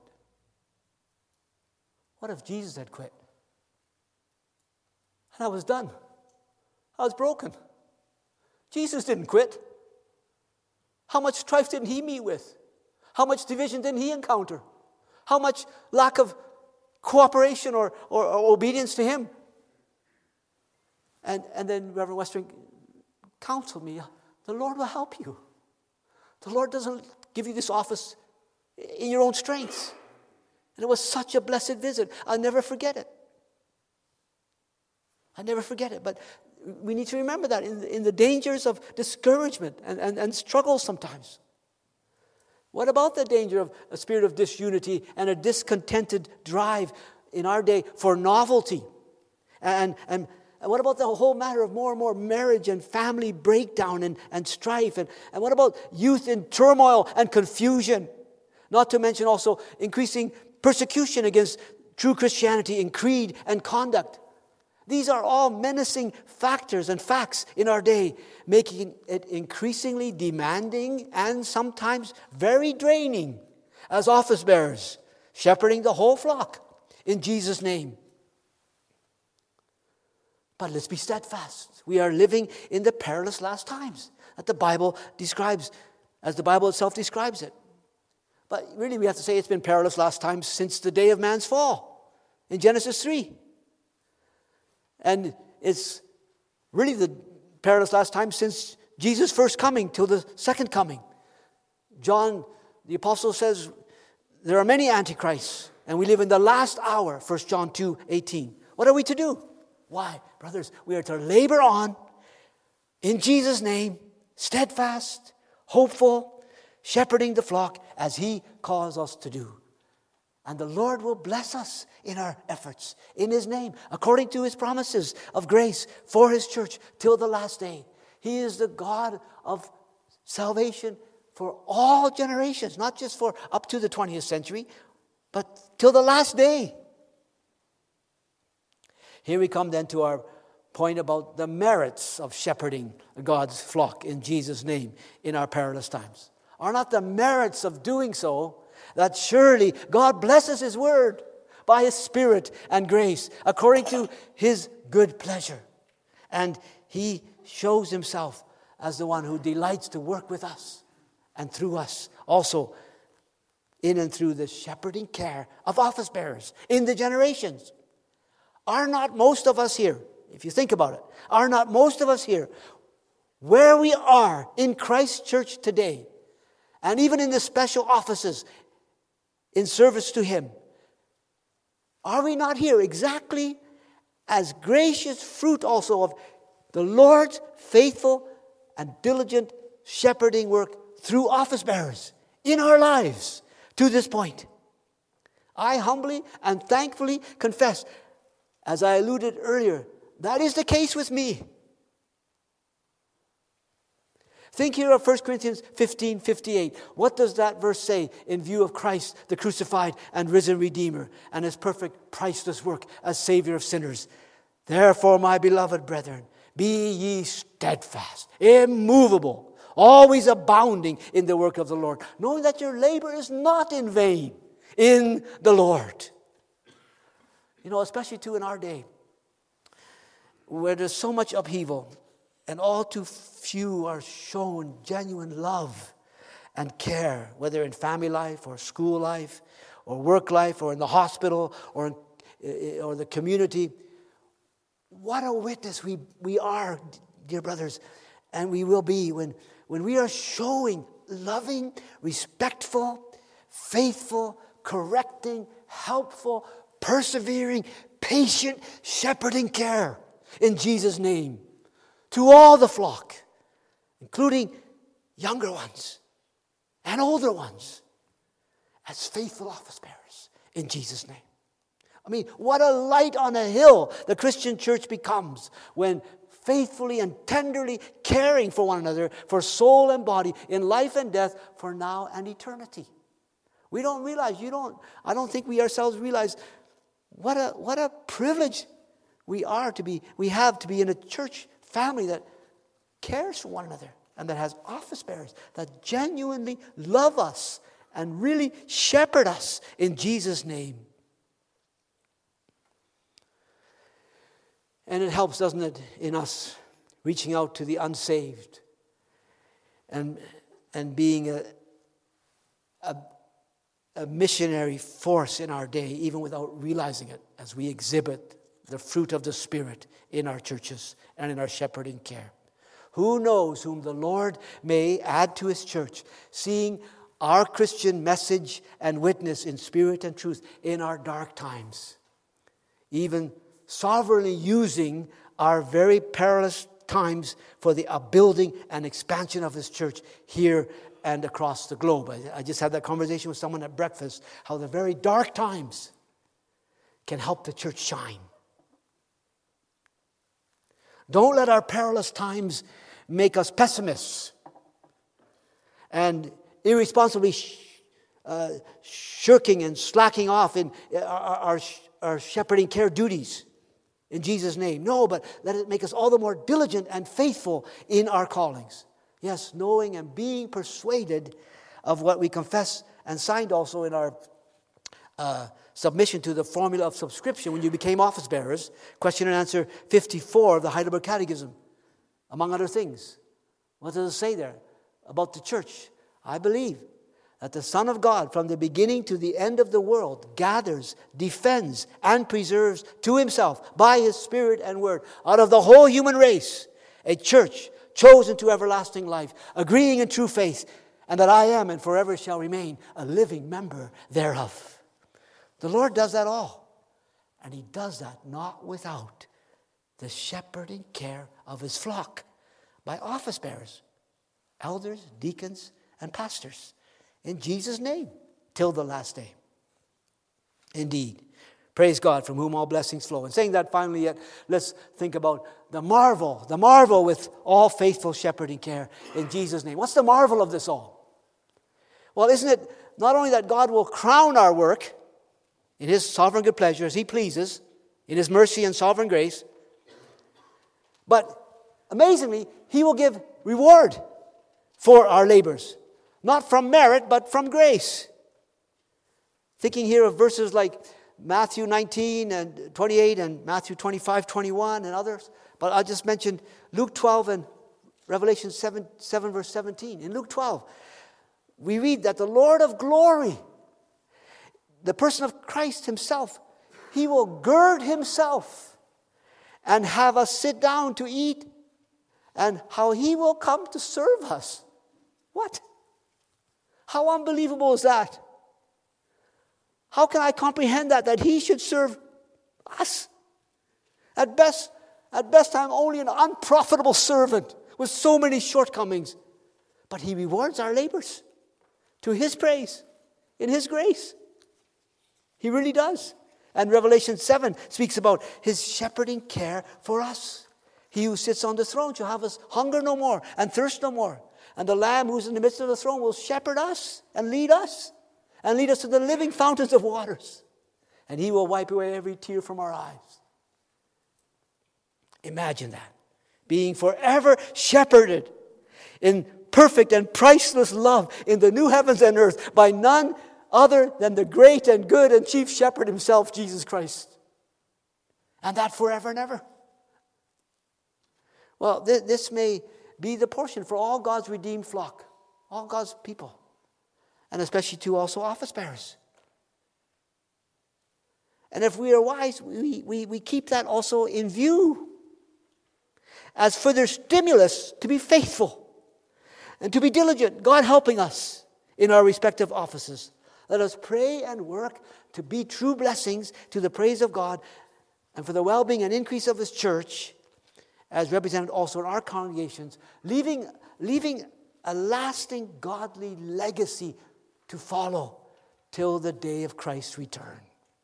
What if Jesus had quit? And I was done. I was broken. Jesus didn't quit. How much strife didn't he meet with? How much division didn't he encounter? How much lack of cooperation or obedience to him? And then Reverend Westrink counseled me, the Lord will help you. The Lord doesn't give you this office in your own strength. And it was such a blessed visit. I'll never forget it. I'll never forget it. But we need to remember that in the dangers of discouragement and struggle sometimes. What about the danger of a spirit of disunity and a discontented drive in our day for novelty? And what about the whole matter of more and more marriage and family breakdown and strife? And what about youth in turmoil and confusion? Not to mention also increasing persecution against true Christianity in creed and conduct. These are all menacing factors and facts in our day, making it increasingly demanding and sometimes very draining as office bearers, shepherding the whole flock in Jesus' name. But let's be steadfast. We are living in the perilous last times that the Bible describes, as the Bible itself describes it. But really we have to say it's been perilous last times since the day of man's fall in Genesis 3. And it's really the perilous last time since Jesus' first coming till the second coming. John, the apostle, says there are many antichrists, and we live in the last hour, 1 John 2:18. What are we to do? Why, brothers, we are to labor on in Jesus' name, steadfast, hopeful, shepherding the flock as he calls us to do. And the Lord will bless us in our efforts in his name, according to his promises of grace for his church till the last day. He is the God of salvation for all generations, not just for up to the 20th century, but till the last day. Here we come then to our point about the merits of shepherding God's flock in Jesus' name in our perilous times. Are not the merits of doing so that surely God blesses his word by his Spirit and grace according to his good pleasure. And he shows himself as the one who delights to work with us and through us also in and through the shepherding care of office bearers in the generations. Are not most of us here, if you think about it, are not most of us here where we are in Christ's church today, and even in the special offices in service to him, are we not here exactly as gracious fruit also of the Lord's faithful and diligent shepherding work through office bearers in our lives to this point? I humbly and thankfully confess, as I alluded earlier, that is the case with me. Think here of 1 Corinthians 15:58. What does that verse say in view of Christ, the crucified and risen Redeemer, and his perfect, priceless work as Savior of sinners? Therefore, my beloved brethren, be ye steadfast, immovable, always abounding in the work of the Lord, knowing that your labor is not in vain in the Lord. You know, especially too in our day, where there's so much upheaval, and all too few are shown genuine love and care, whether in family life or school life or work life or in the hospital or the community. What a witness we are, dear brothers, and we will be when we are showing loving, respectful, faithful, correcting, helpful, persevering, patient, shepherding care in Jesus' name to all the flock, including younger ones and older ones, as faithful office bearers in Jesus' name. I mean, what a light on a hill the Christian church becomes when faithfully and tenderly caring for one another, for soul and body, in life and death, for now and eternity. We don't realize, I don't think we ourselves realize what a privilege we have to be in a church family that cares for one another and that has office bearers that genuinely love us and really shepherd us in Jesus' name. And it helps, doesn't it, in us reaching out to the unsaved and being a missionary force in our day, even without realizing it, as we exhibit the fruit of the Spirit in our churches and in our shepherding care. Who knows whom the Lord may add to His church, seeing our Christian message and witness in spirit and truth in our dark times, even sovereignly using our very perilous times for the upbuilding and expansion of His church here and across the globe. I just had that conversation with someone at breakfast, how the very dark times can help the church shine. Don't let our perilous times make us pessimists and irresponsibly shirking and slacking off in our shepherding care duties in Jesus' name. No, but let it make us all the more diligent and faithful in our callings. Yes, knowing and being persuaded of what we confess and signed also in our submission to the formula of subscription when you became office bearers, question and answer 54 of the Heidelberg Catechism, among other things. What does it say there about the church? I believe that the Son of God, from the beginning to the end of the world, gathers, defends, and preserves to Himself, by His Spirit and Word, out of the whole human race, a church chosen to everlasting life, agreeing in true faith, and that I am and forever shall remain a living member thereof. The Lord does that all. And He does that not without the shepherding care of His flock by office bearers, elders, deacons, and pastors. In Jesus' name, till the last day. Indeed. Praise God, from whom all blessings flow. And saying that finally, yet, let's think about the marvel with all faithful shepherding care in Jesus' name. What's the marvel of this all? Well, isn't it not only that God will crown our work in His sovereign good pleasure as He pleases, in His mercy and sovereign grace, but amazingly, He will give reward for our labors. Not from merit, but from grace. Thinking here of verses like Matthew 19 and 28 and Matthew 25, 21 and others. But I just mentioned Luke 12 and Revelation 7 verse 17. In Luke 12, we read that the Lord of glory, the person of Christ Himself, He will gird Himself and have us sit down to eat, and how He will come to serve us. What? How unbelievable is that? How can I comprehend that He should serve us? At best I'm only an unprofitable servant with so many shortcomings. But He rewards our labors to His praise, in His grace. He really does. And Revelation 7 speaks about His shepherding care for us. He who sits on the throne shall have us hunger no more and thirst no more. And the Lamb who's in the midst of the throne will shepherd us and lead us to the living fountains of waters. And he will wipe away every tear from our eyes. Imagine that. Being forever shepherded in perfect and priceless love in the new heavens and earth by none other than the great and good and chief shepherd himself, Jesus Christ. And that forever and ever. Well, this may be the portion for all God's redeemed flock, all God's people, and especially to also office bearers. And if we are wise, we keep that also in view as further stimulus to be faithful and to be diligent, God helping us in our respective offices. Let us pray and work to be true blessings to the praise of God and for the well-being and increase of His church, as represented also in our congregations, leaving a lasting godly legacy to follow till the day of Christ's return.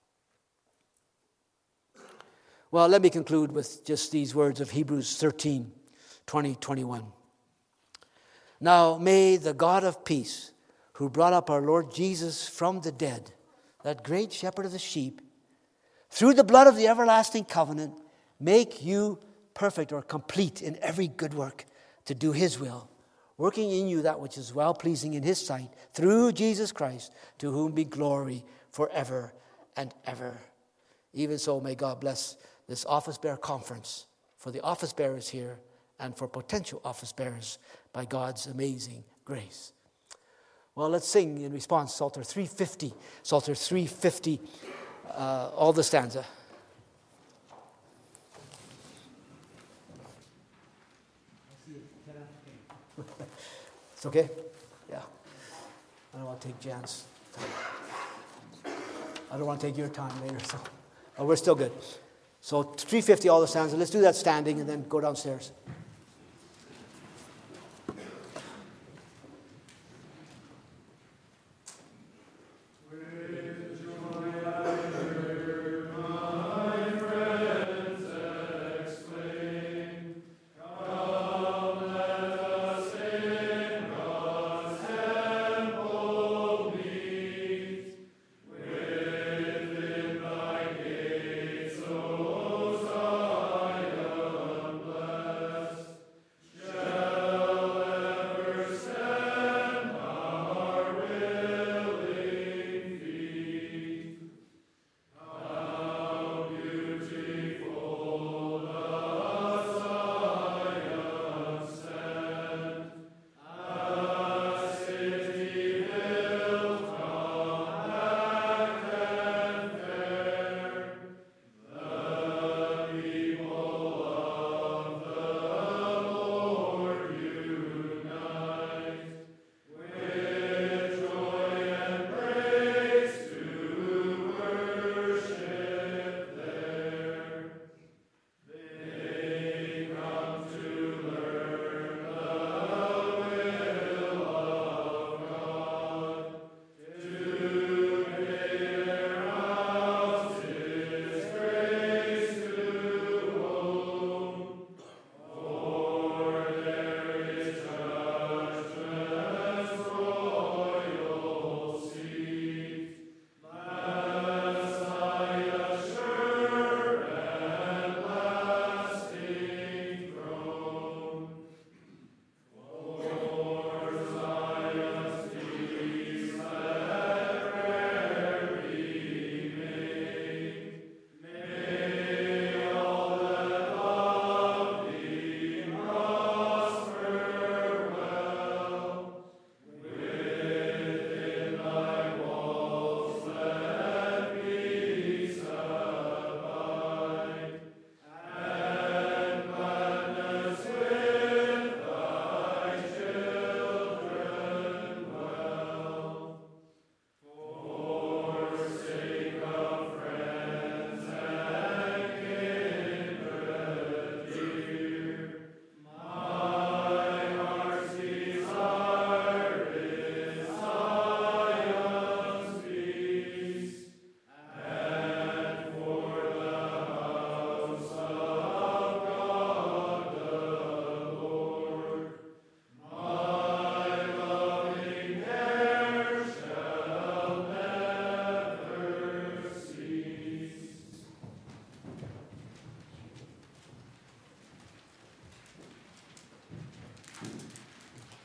Well, let me conclude with just these words of Hebrews 13, 20, 21. Now may the God of peace, who brought up our Lord Jesus from the dead, that great shepherd of the sheep, through the blood of the everlasting covenant, make you perfect or complete in every good work to do His will, working in you that which is well-pleasing in His sight, through Jesus Christ, to whom be glory forever and ever. Even so, may God bless this office bearer conference for the office bearers here and for potential office bearers by God's amazing grace. Well, let's sing in response, Psalter 350. Psalter 350, all the stanza. It's okay? Yeah. I don't want to take Jan's time. I don't want to take your time later, so we're still good. So 350, all the stanza. Let's do that standing and then go downstairs.